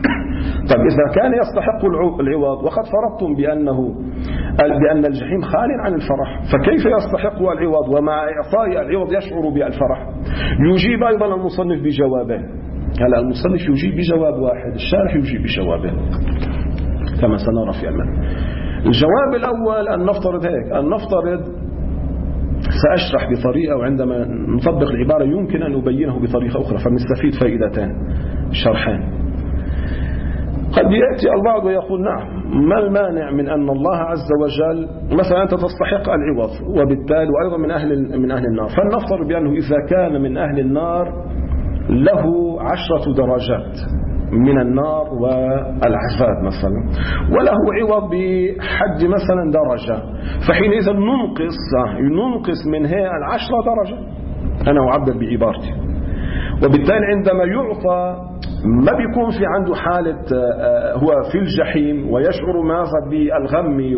طيب إذا كان يستحق العوض وقد فرضتم بأنه بأن الجحيم خال عن الفرح، فكيف يستحق العوض ومع إعطاء العوض يشعر بالفرح؟ يجيب أيضا المصنف بجوابين. هلا المصنف يجيب بجواب واحد، الشارح يجيب بجوابين كما سنرى في أمام. الجواب الأول أن نفترض هيك، أن نفترض سأشرح بطريقة، وعندما نطبق العبارة يمكن أن أبينه بطريقة أخرى فنستفيد فائدتين شرحين. قد يأتي البعض ويقول نعم، ما المانع من أن الله عز وجل مثلا أنت تستحق العوض وبالتالي وأيضا من أهل من أهل النار، فلنفترض بأنه إذا كان من أهل النار له عشرة درجات من النار والعذاب مثلا، وله عوض بحد مثلا درجة، فحينئذ ننقص ننقص من هي العشرة درجة، أنا أعبر بعبارتي، وبالتالي عندما يعطى ما بيكون في عنده حالة هو في الجحيم ويشعر ماذا بالغم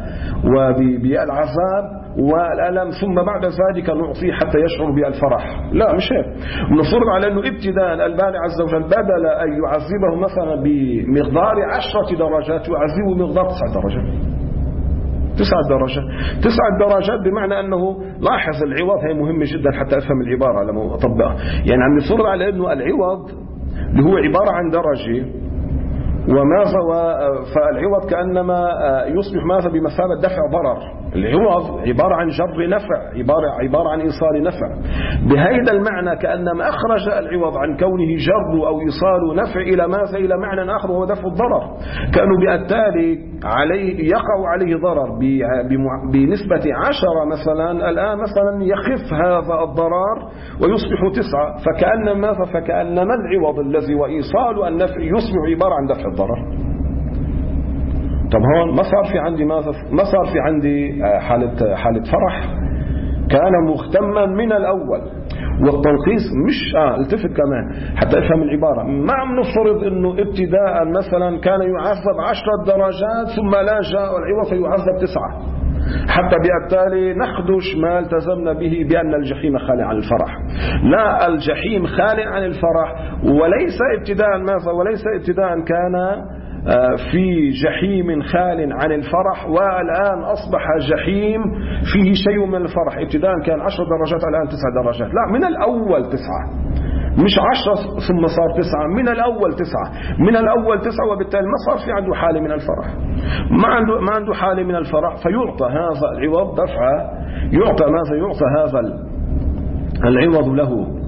وبالعذاب والألم ثم بعد ذلك نعطيه حتى يشعر بالفرح، لا مش هيك. نفرض على أنه ابتداء الباري عز وجل بدل أن يعذبه مثلا بمقدار عشرة درجات يعذبه بمقدار تسع درجات تسع درجات تسع درجات بمعنى أنه لاحظ العوض هي مهمة جدا حتى أفهم العبارة لما أطبقها. يعني عم نفرض على أنه العوض اللي هو عبارة عن درجة وماذا فالعوض كأنما يصبح ماذا بمثابة دفع ضرر، العوض عبارة عن جر نفع، عبارة, عبارة عن إيصال نفع. بهذا المعنى كأنما أخرج العوض عن كونه جر أو إيصال نفع إلى ماذا إلى معنى آخر وهو دفع الضرر، كأنه بالتالي عليه يقع عليه ضرر بنسبة عشرة مثلا، الآن مثلا يخف هذا الضرر ويصبح تسعة، فكأن ماذا فكأنما العوض الذي وإيصال النفع يصبح عبارة عن دفع الضرر. طب هون ما صار في عندي ماذا ما صار في عندي حالة حالة فرح، كان مهتما من الأول. والتنقيص مش آه التفت كمان حتى افهم العبارة، ما عم نفترض انه ابتداء مثلا كان يعذب عشرة درجات ثم لا جاء العوض فيعذب تسعة، حتى بالتالي نخدش ما التزمنا به بأن الجحيم خالي عن الفرح. لا، الجحيم خالي عن الفرح، وليس ابتداء ماذا وليس ابتداء كان في جحيم خال عن الفرح والآن أصبح جحيم فيه شيء من الفرح. ابتداء كان عشر درجات الآن تسع درجات، لا، من الأول تسعة، مش عشرة ثم صار تسعة، من الأول تسعة، من الأول تسعة، وبالتالي ما صار في عنده حالة من الفرح، ما عنده ما عنده حالة من الفرح، فيعطى هذا العوض دفعة، يعطى ماذا يعطى هذا العوض له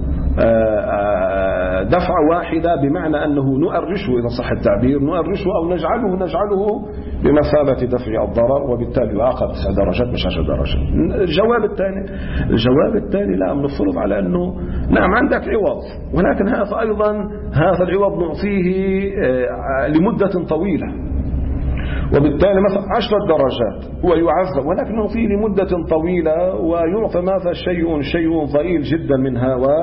دفعة واحدة، بمعنى أنه نؤرشه إذا صح التعبير، نؤرشه أو نجعله نجعله بمثابة دفع الضرر، وبالتالي يعاقب تسع درجات مش عشر درجات. الجواب الثاني الجواب الثاني لا، نفترض على أنه نعم عندك عوض، ولكن هذا أيضا هذا العوض نعطيه لمدة طويلة، وبالتالي مثلا عشرة درجات هو يعذب ولكن نعطيه لمدة طويلة ويعطى ماذا شيء شيء ضئيل جدا منها، و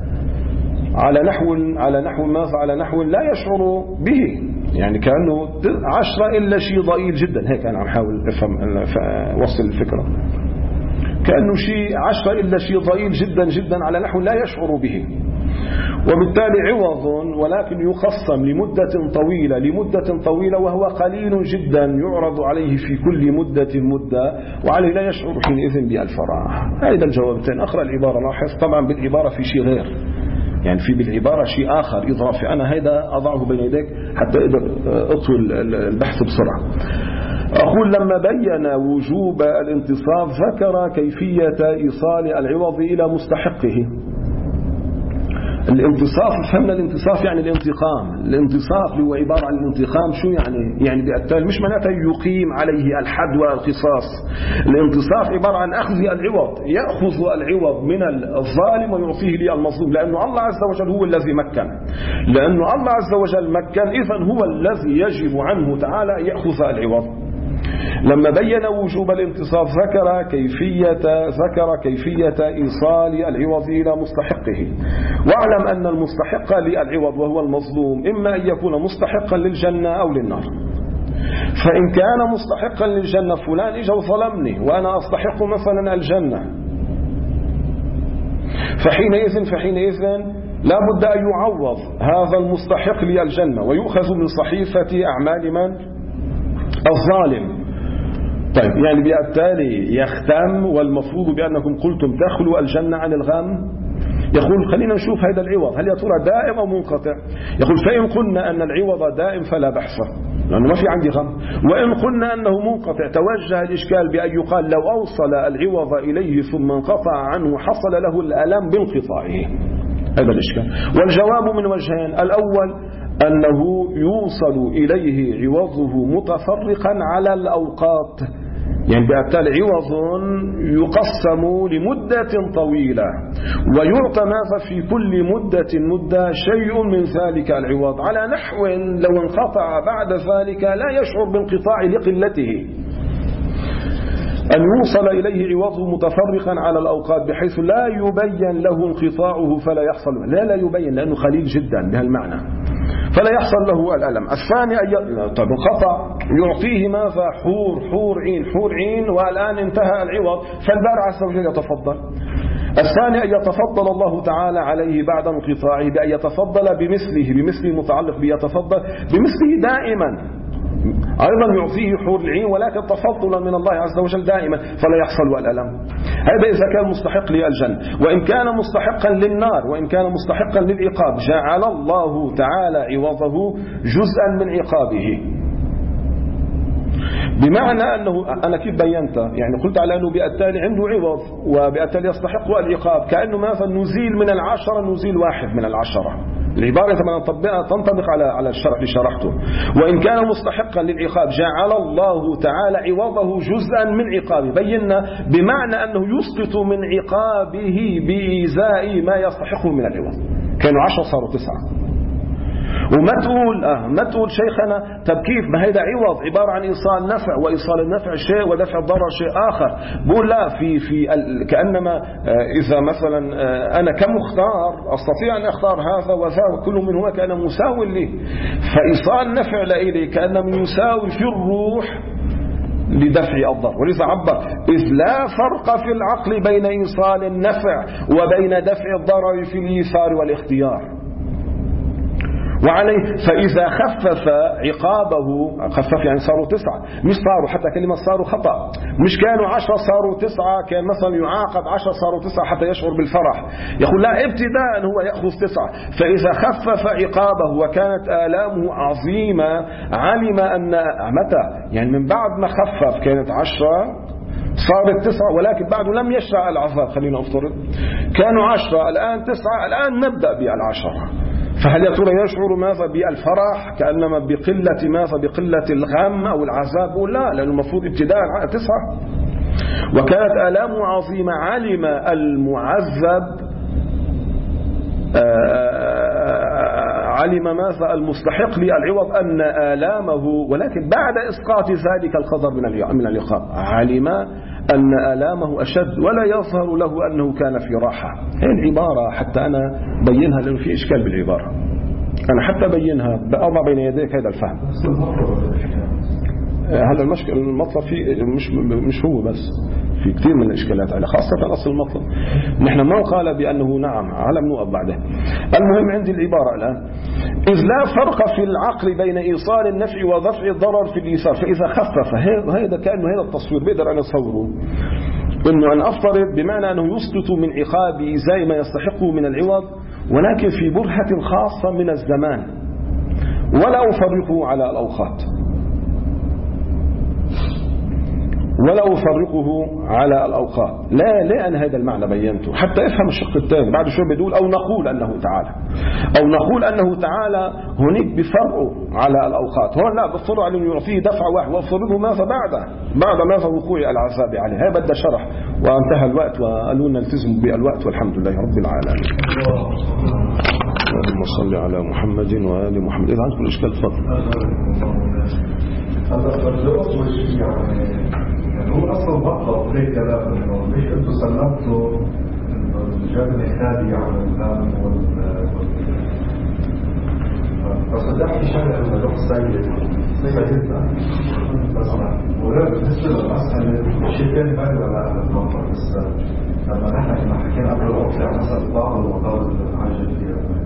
على نحو على نحو ماذا على نحو لا يشعر به، يعني كأنه عشرة إلا شيء ضئيل جدا. هيك أنا عم حاول أفهم وصل الفكرة، كأنه شيء عشرة إلا شيء ضئيل جدا جدا على نحو لا يشعر به، وبالتالي عوض ولكن يخصم لمدة طويلة لمدة طويلة وهو قليل جدا يعرض عليه في كل مدة مدة، وعليه لا يشعر حينئذ بالفرح. هذا الجوابتين. أقرأ العبارة، لاحظ طبعا بالعبارة في شيء غير، يعني في بالعبارة شيء آخر إضافي، أنا هذا أضعه بين يديك حتى أقدر أطول البحث بسرعة. أقول لما بين وجوب الانتصاف ذكر كيفية إيصال العوض إلى مستحقه. الانتصاف، فهمنا الانتصاف يعني الانتقام، الانتصاف هو عبارة عن الانتقام. شو يعني؟ يعني بالتالي مش معناته يقيم عليه الحد والقصاص. الانتصاف عبارة عن أخذ العوض، يأخذ العوض من الظالم ويعطيه للمظلوم، لأنه الله عز وجل هو الذي مكن، لأنه الله عز وجل مكن، إذن هو الذي يجب عنه تعالى يأخذ العوض. لما بين وجوب الانتصاف ذكر كيفية ذكر كيفية إيصال العوض إلى مستحقه. واعلم أن المستحق للعوض وهو المظلوم إما أن يكون مستحقا للجنة أو للنار. فإن كان مستحقا للجنة، فلان إجا وظلمني وأنا أستحق مثلا الجنة، فحينئذ فحينئذ لا بد أن يعوض هذا المستحق للجنة ويؤخذ من صحيفة أعمال من؟ الظالم. طيب يعني بالتالي يختم والمفروض بأنكم قلتم تخلو الجنة عن الغم. يقول خلينا نشوف هذا العوض هل يا ترى دائم أو منقطع. يقول فإن قلنا أن العوض دائم فلا بحث لأنه ما في عندي غم، وإن قلنا أنه منقطع توجه الإشكال بأن يقال لو أوصل العوض إليه ثم انقطع عنه حصل له الألم بانقطاعه. هذا الإشكال. والجواب من وجهين: الأول أنه يوصل إليه عوضه متفرقا على الأوقات، يعني بالتالي عوض يقسم لمدة طويلة ويعطى ماذا في كل مدة مدة شيء من ذلك العوض على نحو لو انقطع بعد ذلك لا يشعر بانقطاع لقلته. أن يوصل إليه عوضه متفرقا على الأوقات بحيث لا يبين له انقطاعه فلا يحصل لا لا يبين لأنه خليل جدا بهالمعنى فلا يحصل له الألم. الثاني أن طب انقطع يعطيه ماذا؟ حور حور عين حور عين والآن انتهى العوض فالبارع عز وجل يتفضل. الثاني أن يتفضل الله تعالى عليه بعد انقطاعه بأن يتفضل بمثله بمثله متعلق بيتفضل بمثله دائما أيضا يعطيه حور العين ولكن تفضلا من الله عز وجل دائما فلا يحصل الألم. هذا إذا كان مستحق للجنة. وإن كان مستحقا للنار وإن كان مستحقا للعقاب جعل الله تعالى عوضه جزءا من عقابه، بمعنى أنه أنا كيف بينت يعني قلت على أنه بالتالي عنده عوض وبالتالي يستحق العقاب كأنه مثلا نزيل من العشرة نزيل واحد من العشرة. العبارة كما نطبقها تنطبق على على الشرح اللي شرحته. وإن كان مستحقا للعقاب جعل الله تعالى عوضه جزءا من عقابه. بينا بمعنى أنه يسقط من عقابه بإيذاء ما يستحقه من العوض. كانوا عشرة صاروا تسعة. وما تقول اه ما تقول شيخنا طب كيف ما هيدا عوض عبارة عن إيصال نفع وإيصال النفع شيء ودفع الضرر شيء آخر. بقول لا في في كأنما إذا مثلا أنا كمختار أستطيع أن أختار هذا وذا وكل منهما كان مساوي لي فإيصال نفع لإلي كأنما يساوي في الروح لدفع الضرر. ولذا عبر إذ لا فرق في العقل بين إيصال النفع وبين دفع الضرر في الإيثار والاختيار. وعليه فإذا خفف عقابه خفف يعني صاروا تسعة مش صاروا حتى كلمة صاروا خطأ مش كانوا عشرة صاروا تسعة كان مثلا يعاقب عشرة صاروا تسعة حتى يشعر بالفرح. يقول لا ابتداء هو يأخذ تسعة. فإذا خفف عقابه وكانت آلامه عظيمة علم أن متى يعني من بعد ما خفف كانت عشرة صارت تسعة ولكن بعده لم يشرع العذاب. خلينا أفترض كانوا عشرة الآن تسعة الآن نبدأ بالعشرة. فهل يا ترى يشعر ماذا بالفرح كأنما بقلة ماذا بقلة الغم أو العذاب؟ لا لأن المفروض ابتداء تسعة. وكانت آلامه عظيمة علم المعذب علم ماذا المستحق للعوض أن آلامه ولكن بعد إسقاط ذلك القدر من العقاب علم أن آلامه أشد ولا يظهر له أنه كان في راحة. هي العبارة حتى أنا بينها لأنه في إشكال بالعبارة أنا حتى بينها بأضع بين يديك هذا الفهم. هذا المشكل المطلب فيه مش مش هو بس في كثير من الإشكالات على خاصة أصل المطلب. نحن ما قال بأنه نعم على منوء بعده. المهم عندي العبارة الآن إذ لا فرق في العقل بين إيصال النفع ودفع الضرر في الإيثار. فإذا خفف هذا كأنه هذا التصوير بقدر أن أصوره إنه أن أفترض بمعنى أنه يسقط من عقاب إزاء ما يستحقه من العوض ولكن في برهة خاصة من الزمان ولا أفرقه على الأوقات ولا أفرقه على الأوقات. لا لأن هذا المعنى بينته حتى افهم الشق الثاني بعد شوي بيقول أو نقول أنه تعالى أو نقول أنه تعالى هناك بفرقه على الأوقات. هون لا بفرق على أنه يعطيه دفع واحد وأفرقه ماذا بعد بعد ماذا وقوع العذاب عليه. هذا بدأ شرح وانتهى الوقت وقالوا نلتزم بالوقت والحمد لله رب العالمين. اللهم صل على محمد وآل محمد. إذا عندكم إشكال تفضل. هو أصلا بطل ليه كلام إنه ليش أنتوا سلمتوا إنه الجانب الثاني على الإسلام وال بس ده في شغلة إنه لو سيد سيد جدا بس ولا بالنسبة للمسألة الشيء الثاني بعد ولا أهل المنطقة بس لما نحن كنا حكينا قبل الوقت يعني مثلا بعض المقاول العجل فيها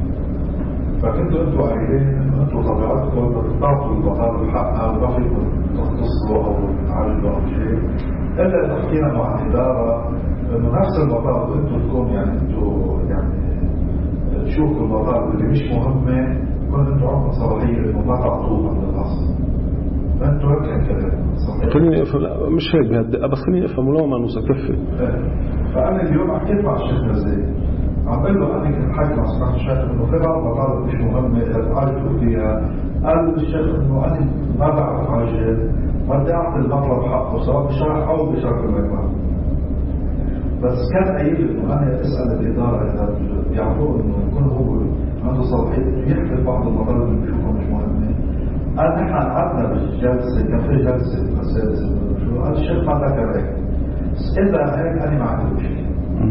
فكنتوا انتوا قايلين انه انتوا طبيعتكم تعطوا البطاله حقها وما فيكم تختصروا او تعالجوا او شيء، الا اذا حكينا مع الاداره انه نفس البطاله انتوا تكون يعني انتوا يعني تشوفوا البطاله اللي مش مهمه يكون انتوا عندكم صلاحيه انه ما تعطوها من الاصل. فانتوا هيك كده صحيح؟ خليني افهم، لا مش هيك بهالدقه، بس خليني افهم لو ما نسكفي. فانا اليوم حكيت مع الشيخ نزيه، عم بقول له انا كنت حاكي مع سماحه الشيخ انه في بعض المطالب مش مهمه اذا تعالجوا فيها. قال الشيخ انه انا ما بعرف عاجل، بدي اعطي المطلب حقه سواء بشرح او بشرح المجمع. بس كان قايل انه انا اسال الاداره اذا يعرفوا انه يكون هو عنده صلاحيه يحكي بعض المطالب اللي بيشوفها مش مهمه. قال نحن قعدنا بالجلسه، كان في جلسه مسادس، قال الشيخ ما ذكر هيك. بس اذا هيك انا ما عندي مشكله.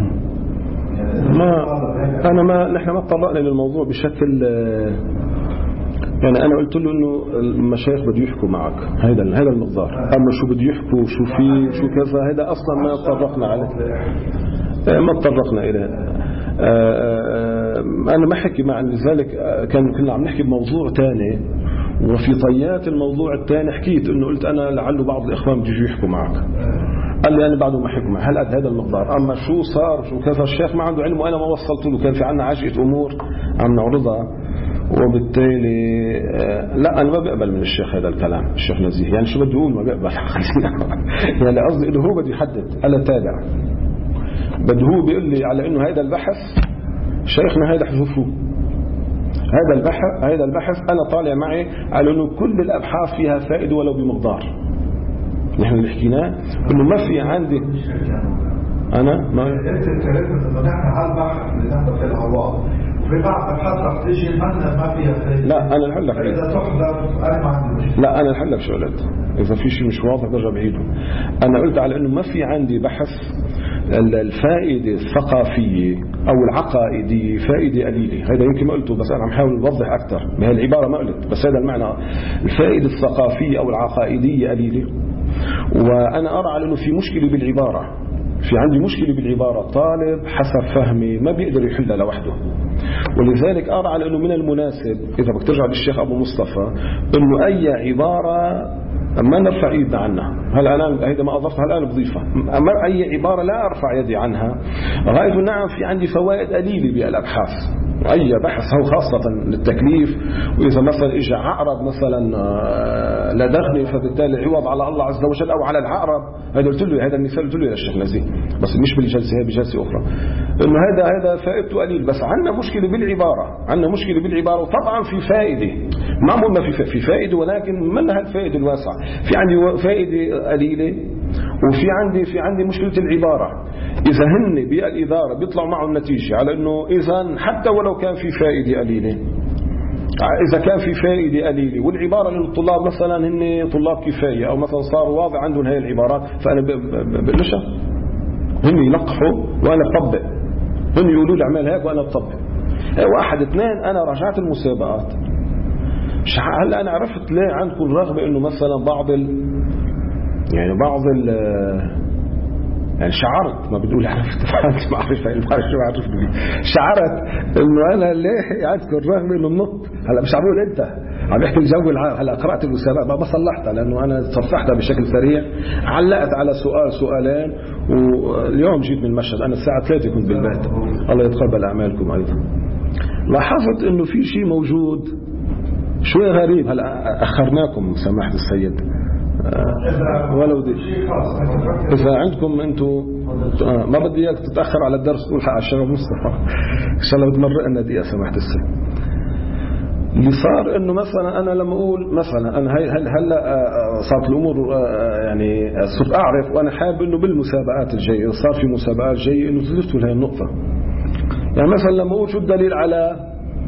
ما أنا ما نحن ما تطرقنا للموضوع بشكل، يعني أنا قلت له إنه المشايخ بده يحكوا معك، هذا هذا المقدار. أما شو بده يحكوا شو في شو كذا هذا أصلا ما تطرقنا عليه، ما تطرقنا إليه. أنا ما حكي مع، لذلك كان كنا عم نحكي بموضوع ثاني، وفي طيات الموضوع الثاني حكيت إنه قلت أنا لعله بعض الإخوان بده يحكوا معك. قال لي أنا بعده ما حكوا معي، هل قد هذا المقدار. أما شو صار شو كذا الشيخ ما عنده علم، وأنا ما وصلت له. كان في عنا عجقة أمور عم نعرضها، وبالتالي لا أنا ما بقبل من الشيخ هذا الكلام. الشيخ نزيه يعني شو بده يقول ما بقبل. يعني قصدي إنه هو بده يحدد، أنا تابع. بده هو بيقول لي على إنه هذا البحث شيخنا هذا حذفوه، هذا البحث هذا البحث أنا طالع معي على إنه كل الأبحاث فيها فائدة ولو بمقدار. نحن اللي حكيناه انه ما في عندي انا ما انت اتكلمت انه نحن على البحث اللي نحن في الهواء، وفي بعض الابحاث رح تيجي ما ما فيها فائده. لا انا الحل لك اذا تحذف انا ما عندي مشكله. لا انا الحل لك شو قلت، اذا في شيء مش واضح برجع بعيده. انا قلت على انه ما في عندي بحث الفائده الثقافيه او العقائديه فائده قليله. هذا يمكن ما قلته، بس انا عم حاول اوضح اكثر بهالعباره ما قلت، بس هذا المعنى. الفائده الثقافيه او العقائديه قليله، وأنا أرى على أنه في مشكلة بالعبارة، في عندي مشكلة بالعبارة. طالب حسب فهمي ما بيقدر يحلها لوحده، ولذلك أرى على أنه من المناسب إذا بدك ترجع للشيخ أبو مصطفى أنه أي عبارة ما نرفع يدنا عنها. هل أنا هيدا ما أضفتها الآن بضيفها، أما أي عبارة لا أرفع يدي عنها. غاية نعم في عندي فوائد قليلة بالأبحاث، أي بحث هو خاصة للتكليف. وإذا مثلا إجا عقرب مثلا لدغني فبالتالي عوض على الله عز وجل أو على العقرب، هذا قلت له، هذا المثال قلت له للشيخ نزيه، بس مش بالجلسة، هي بجلسة أخرى، إنه هذا هذا فائدته قليل. بس عندنا مشكلة بالعبارة، عندنا مشكلة بالعبارة. وطبعا في فائدة، ما ما في في فائدة، ولكن منها الفائدة الواسعة. في عندي فائدة قليلة، وفي عندي في عندي مشكلة العبارة. إذا هن بالإدارة بيطلعوا معه النتيجة على إنه إذا حتى ولو كان في فائدة قليلة، إذا كان في فائدة قليلة والعبارة للطلاب مثلا هن طلاب كفاية، أو مثلا صاروا واضح عندهم هاي العبارات، فأنا بقلشها. هن ينقحوا وأنا بطبق، هن يقولوا لي اعمل هيك وأنا بطبق. واحد اثنين، أنا راجعت المسابقات. هلا أنا عرفت ليه عندكم رغبة إنه مثلا بعض ال يعني بعض ال يعني شعرت، ما بتقول عرفت ما عرفت ما بعرف شو عرفت بيه. شعرت انه انا ليه عندكم الرغبه انه النط. هلا مش عم بقول انت، عم بحكي الجو العام. هلا قرات المسابقه ما صلحتها لانه انا صفحتها بشكل سريع، علقت على سؤال سؤالين، واليوم جيت من المشهد. انا الساعه ثلاثة كنت بالبيت. الله يتقبل اعمالكم ايضا. لاحظت انه في شيء موجود شوي غريب. هلا اخرناكم سماحه السيد، ولو دي إذا عندكم أنتم ما بدي إياك تتأخر على الدرس تقول حق الشيخ مصطفى إن شاء الله بتمرقنا دقيقة سماحة السيد. اللي صار إنه مثلا أنا لما أقول مثلا أنا هل هلا صارت الأمور يعني صرت أعرف، وأنا حابب إنه بالمسابقات الجاية صار في مسابقات جاية إنه تلفتوا لهي النقطة. يعني مثلا لما أقول شو الدليل على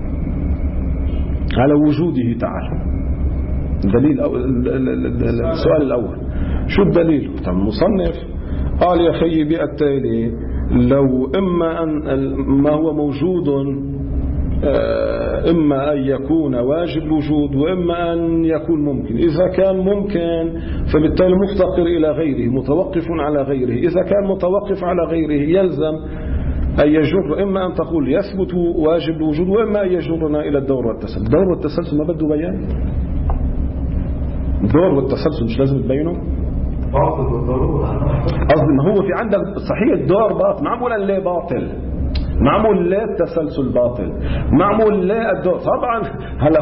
على وجوده تعالى، الدليل أو السؤال الأول شو الدليل؟ طب المصنف قال يا خيي بالتالي لو إما أن ما هو موجود إما أن يكون واجب الوجود وإما أن يكون ممكن. إذا كان ممكن فبالتالي مفتقر إلى غيره، متوقف على غيره. إذا كان متوقف على غيره يلزم أن يجر، إما أن تقول يثبت واجب الوجود، وإما أن يجرنا إلى الدور والتسلسل. الدور والتسلسل ما بده بيان. الدور والتسلسل مش لازم تبينه. قصدي ما هو في عندك صحيح الدور باطل، معمول ليه باطل؟ معمول ليه التسلسل باطل؟ معمول ليه الدور؟ طبعا هلا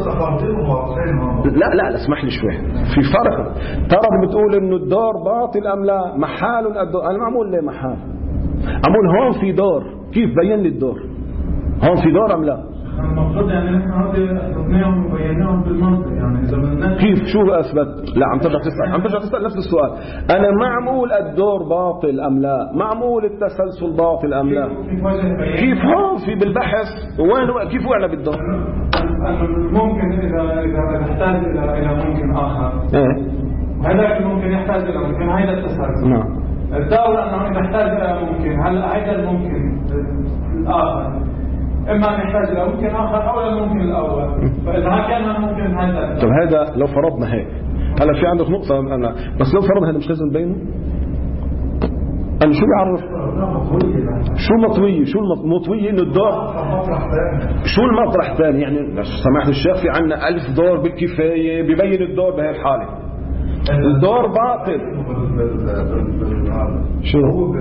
لا لا اسمح لي شوي، في فرق. ترى بتقول انه الدور باطل ام لا؟ محال الدور، انا معمول ليه محال؟ معمول هون في دور، كيف بين لي الدور؟ هون في دور ام لا؟ المفروض يعني نحن هذه اثبتناهم وبيناهم بالمنطق، يعني اذا بدنا كيف شو اثبت؟ لا عم ترجع تسال عم ترجع تسال نفس السؤال. انا معمول الدور باطل ام لا؟ معمول التسلسل باطل ام لا؟ كيف هون في بالبحث وين كيف وعنا بالدور؟ ممكن اذا اذا نحتاج الى الى ممكن اخر، ايه هذاك ممكن يحتاج الى ممكن، هذا التسلسل. نعم. الدور انه اذا احتاج الى ممكن، هل هذا الممكن الاخر إما أن يحتاج إلى ممكن آخر أو إلى الممكن الأول، فإذا كان ممكن هذا. طب هذا لو فرضنا هيك، هلا في عندك نقطة أنا بس لو فرضنا هذا مش لازم نبينه؟ أنا شو بيعرف؟ شو مطوية؟ شو المطوية إنه الدور؟ شو المطرح الثاني؟ يعني سماحة الشيخ في عنا ألف دور بالكفاية ببين الدور بهي الحالة. الدور باطل. شو؟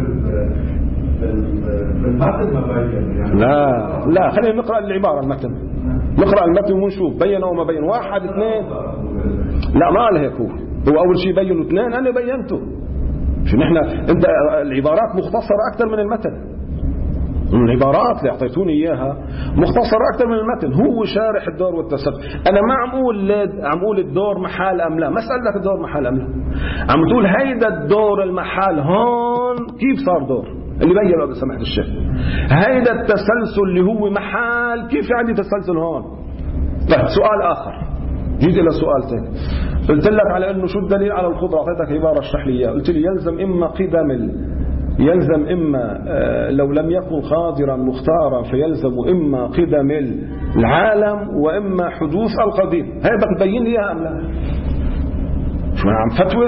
المتن مبين يعني. لا لا خلينا نقرأ العبارة المتن، نقرأ المتن ونشوف بين أو ما بين. واحد اثنين لا ما قال هيك. هو هو أول شيء بينوا اثنين، أنا بينته. شو نحن أنت العبارات مختصرة أكثر من المتن، العبارات اللي أعطيتوني إياها مختصرة أكثر من المتن. هو شارح الدور والتسلسل. أنا ما عمول عمول الدور محال أم لا، ما سألك الدور محال أم لا، عم تقول هيدا الدور المحال هون كيف صار دور اللي بين لو سمحت الشيخ. هيدا التسلسل اللي هو محال كيف عندي تسلسل هون. طيب سؤال آخر، جيت إلى سؤال ثاني. قلت لك على إنه شو الدليل على القدرة، أعطيتك عبارة اشرح لي إياها. قلت لي يلزم إما قدم ال... يلزم إما لو لم يكن قادرا مختارا فيلزم إما قدم العالم وإما حدوث القديم. هاي بدك تبين لي أم لا؟ شو عم فتوى؟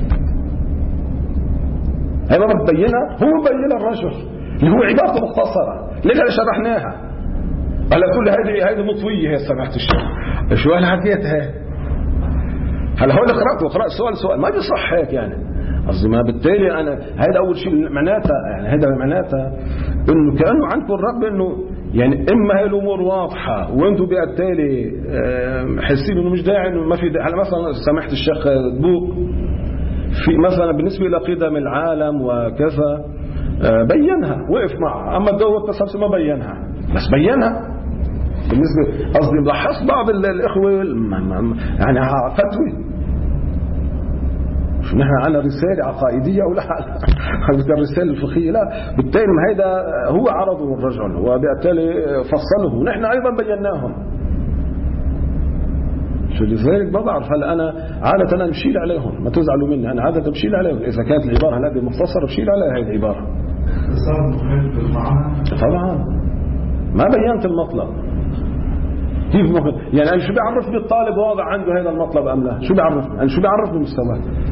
هاي ما بدك تبينها؟ هو بين الرجل اللي هو عبارته مختصرة ليش شرحناها. هلا تقول لي هذه هذه مطوية هي سمحت الشيخ. شو أنا حكيتها؟ هلا هو اللي قرأته وقرأ سؤال سؤال ما بيصح هيك يعني. قصدي ما بالتالي أنا هذا أول شيء معناتها يعني هذا معناتها إنه كأنه عندكم الرغبة إنه يعني إما هاي الأمور واضحة وأنتم بالتالي حاسين إنه مش داعي إنه ما في داعي. هلا مثلا سمحت الشيخ بوق في مثلا بالنسبة إلى قدم العالم وكذا بينها وقف معها، أما الدور والتسلسل ما بينها بس بينها. بالنسبة قصدي لاحظت بعض الإخوة يعني فتوى. نحن عنا رسالة عقائدية ولا الرسالة الفقهية لا، بالتالي هذا هو عرضه الرجل وبالتالي فصله ونحن أيضا بيناهم. شو لذلك ما بعرف هل أنا عادة أنا بشيل عليهم، ما تزعلوا مني، أنا عادة بشيل عليهم إذا كانت العبارة هذه مختصرة بشيل عليها هذه العبارة. طبعا ما بينت المطلب كيف ممكن يعني. أنا شو بيعرفني الطالب واضع عنده هذا المطلب أم لا؟ شو بيعرفني؟ أنا شو بيعرفني مستواه؟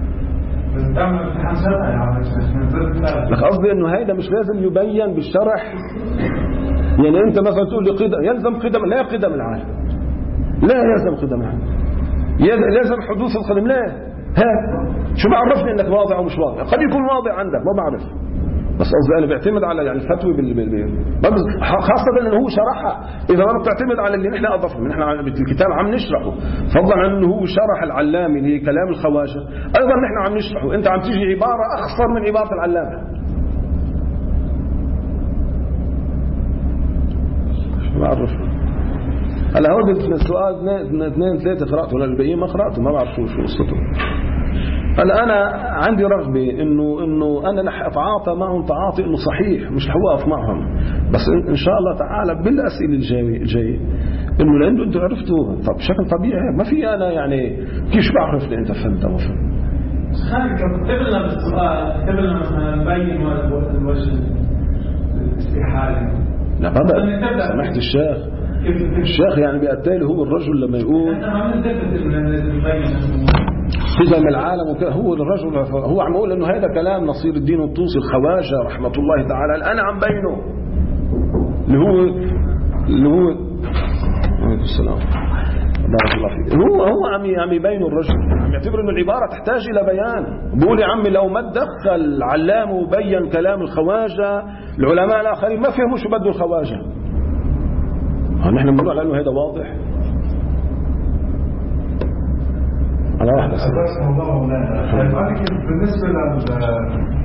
لك قصدي انه هيدا مش لازم يبين بالشرح. يعني انت مثلا تقول لي قدم يلزم قدم، لا قدم العالم، لا يلزم قدم العالم، لازم حدوث القدم، لا. ها شو بعرفني انك واضع او مش واضع؟ قد يكون واضع عندك ما بعرف، بس قصدي انا بعتمد على يعني الفتوى بال... بال... خاصه انه هو شرحها. اذا ما بتعتمد على اللي نحن اضفنا، نحن بالكتاب عم نشرحه، فضلا عن انه هو شرح العلامي اللي هي كلام الخواجه، ايضا نحن عم نشرحه. انت عم تيجي عباره اخصر من عباره العلامه. شو بعرف هلا هو السؤال اثنين ثلاثه قراته ولا الباقيين ما قراته، ما بعرف شو شو قصته. هلا أنا عندي رغبة إنه إنه أنا رح أتعاطى معهم تعاطي إنه صحيح، مش رح أوقف معهم، بس إن شاء الله تعالى بالأسئلة الجاية الجاية إنه لأنه أنتوا عرفتوا طب بشكل طبيعي ما في أنا يعني كيف بعرف لي أنت فهمت أو فهمت. خليك قبلنا بالسؤال قبلنا مثلا نبين الوجه الاستحالة. لا بدأ سمحت الشيخ الشيخ يعني بالتالي هو الرجل لما يقول أنت ما بنثبت إنه نبين خزم العالم وكذا. هو الرجل هو عم يقول انه هذا كلام نصير الدين الطوسي الخواجه رحمه الله تعالى الان عم بينه اللي هو اللي هو عليكم السلام بارك الله فيك. هو هو عم عم يبين الرجل، عم يعتبر انه العباره تحتاج الى بيان. بقول يا عمي لو ما تدخل علام وبين كلام الخواجه العلماء الاخرين ما فهموا شو بده الخواجه. نحن بنقول على انه هذا واضح على واحده بس موضوع مولانا بالنسبه لل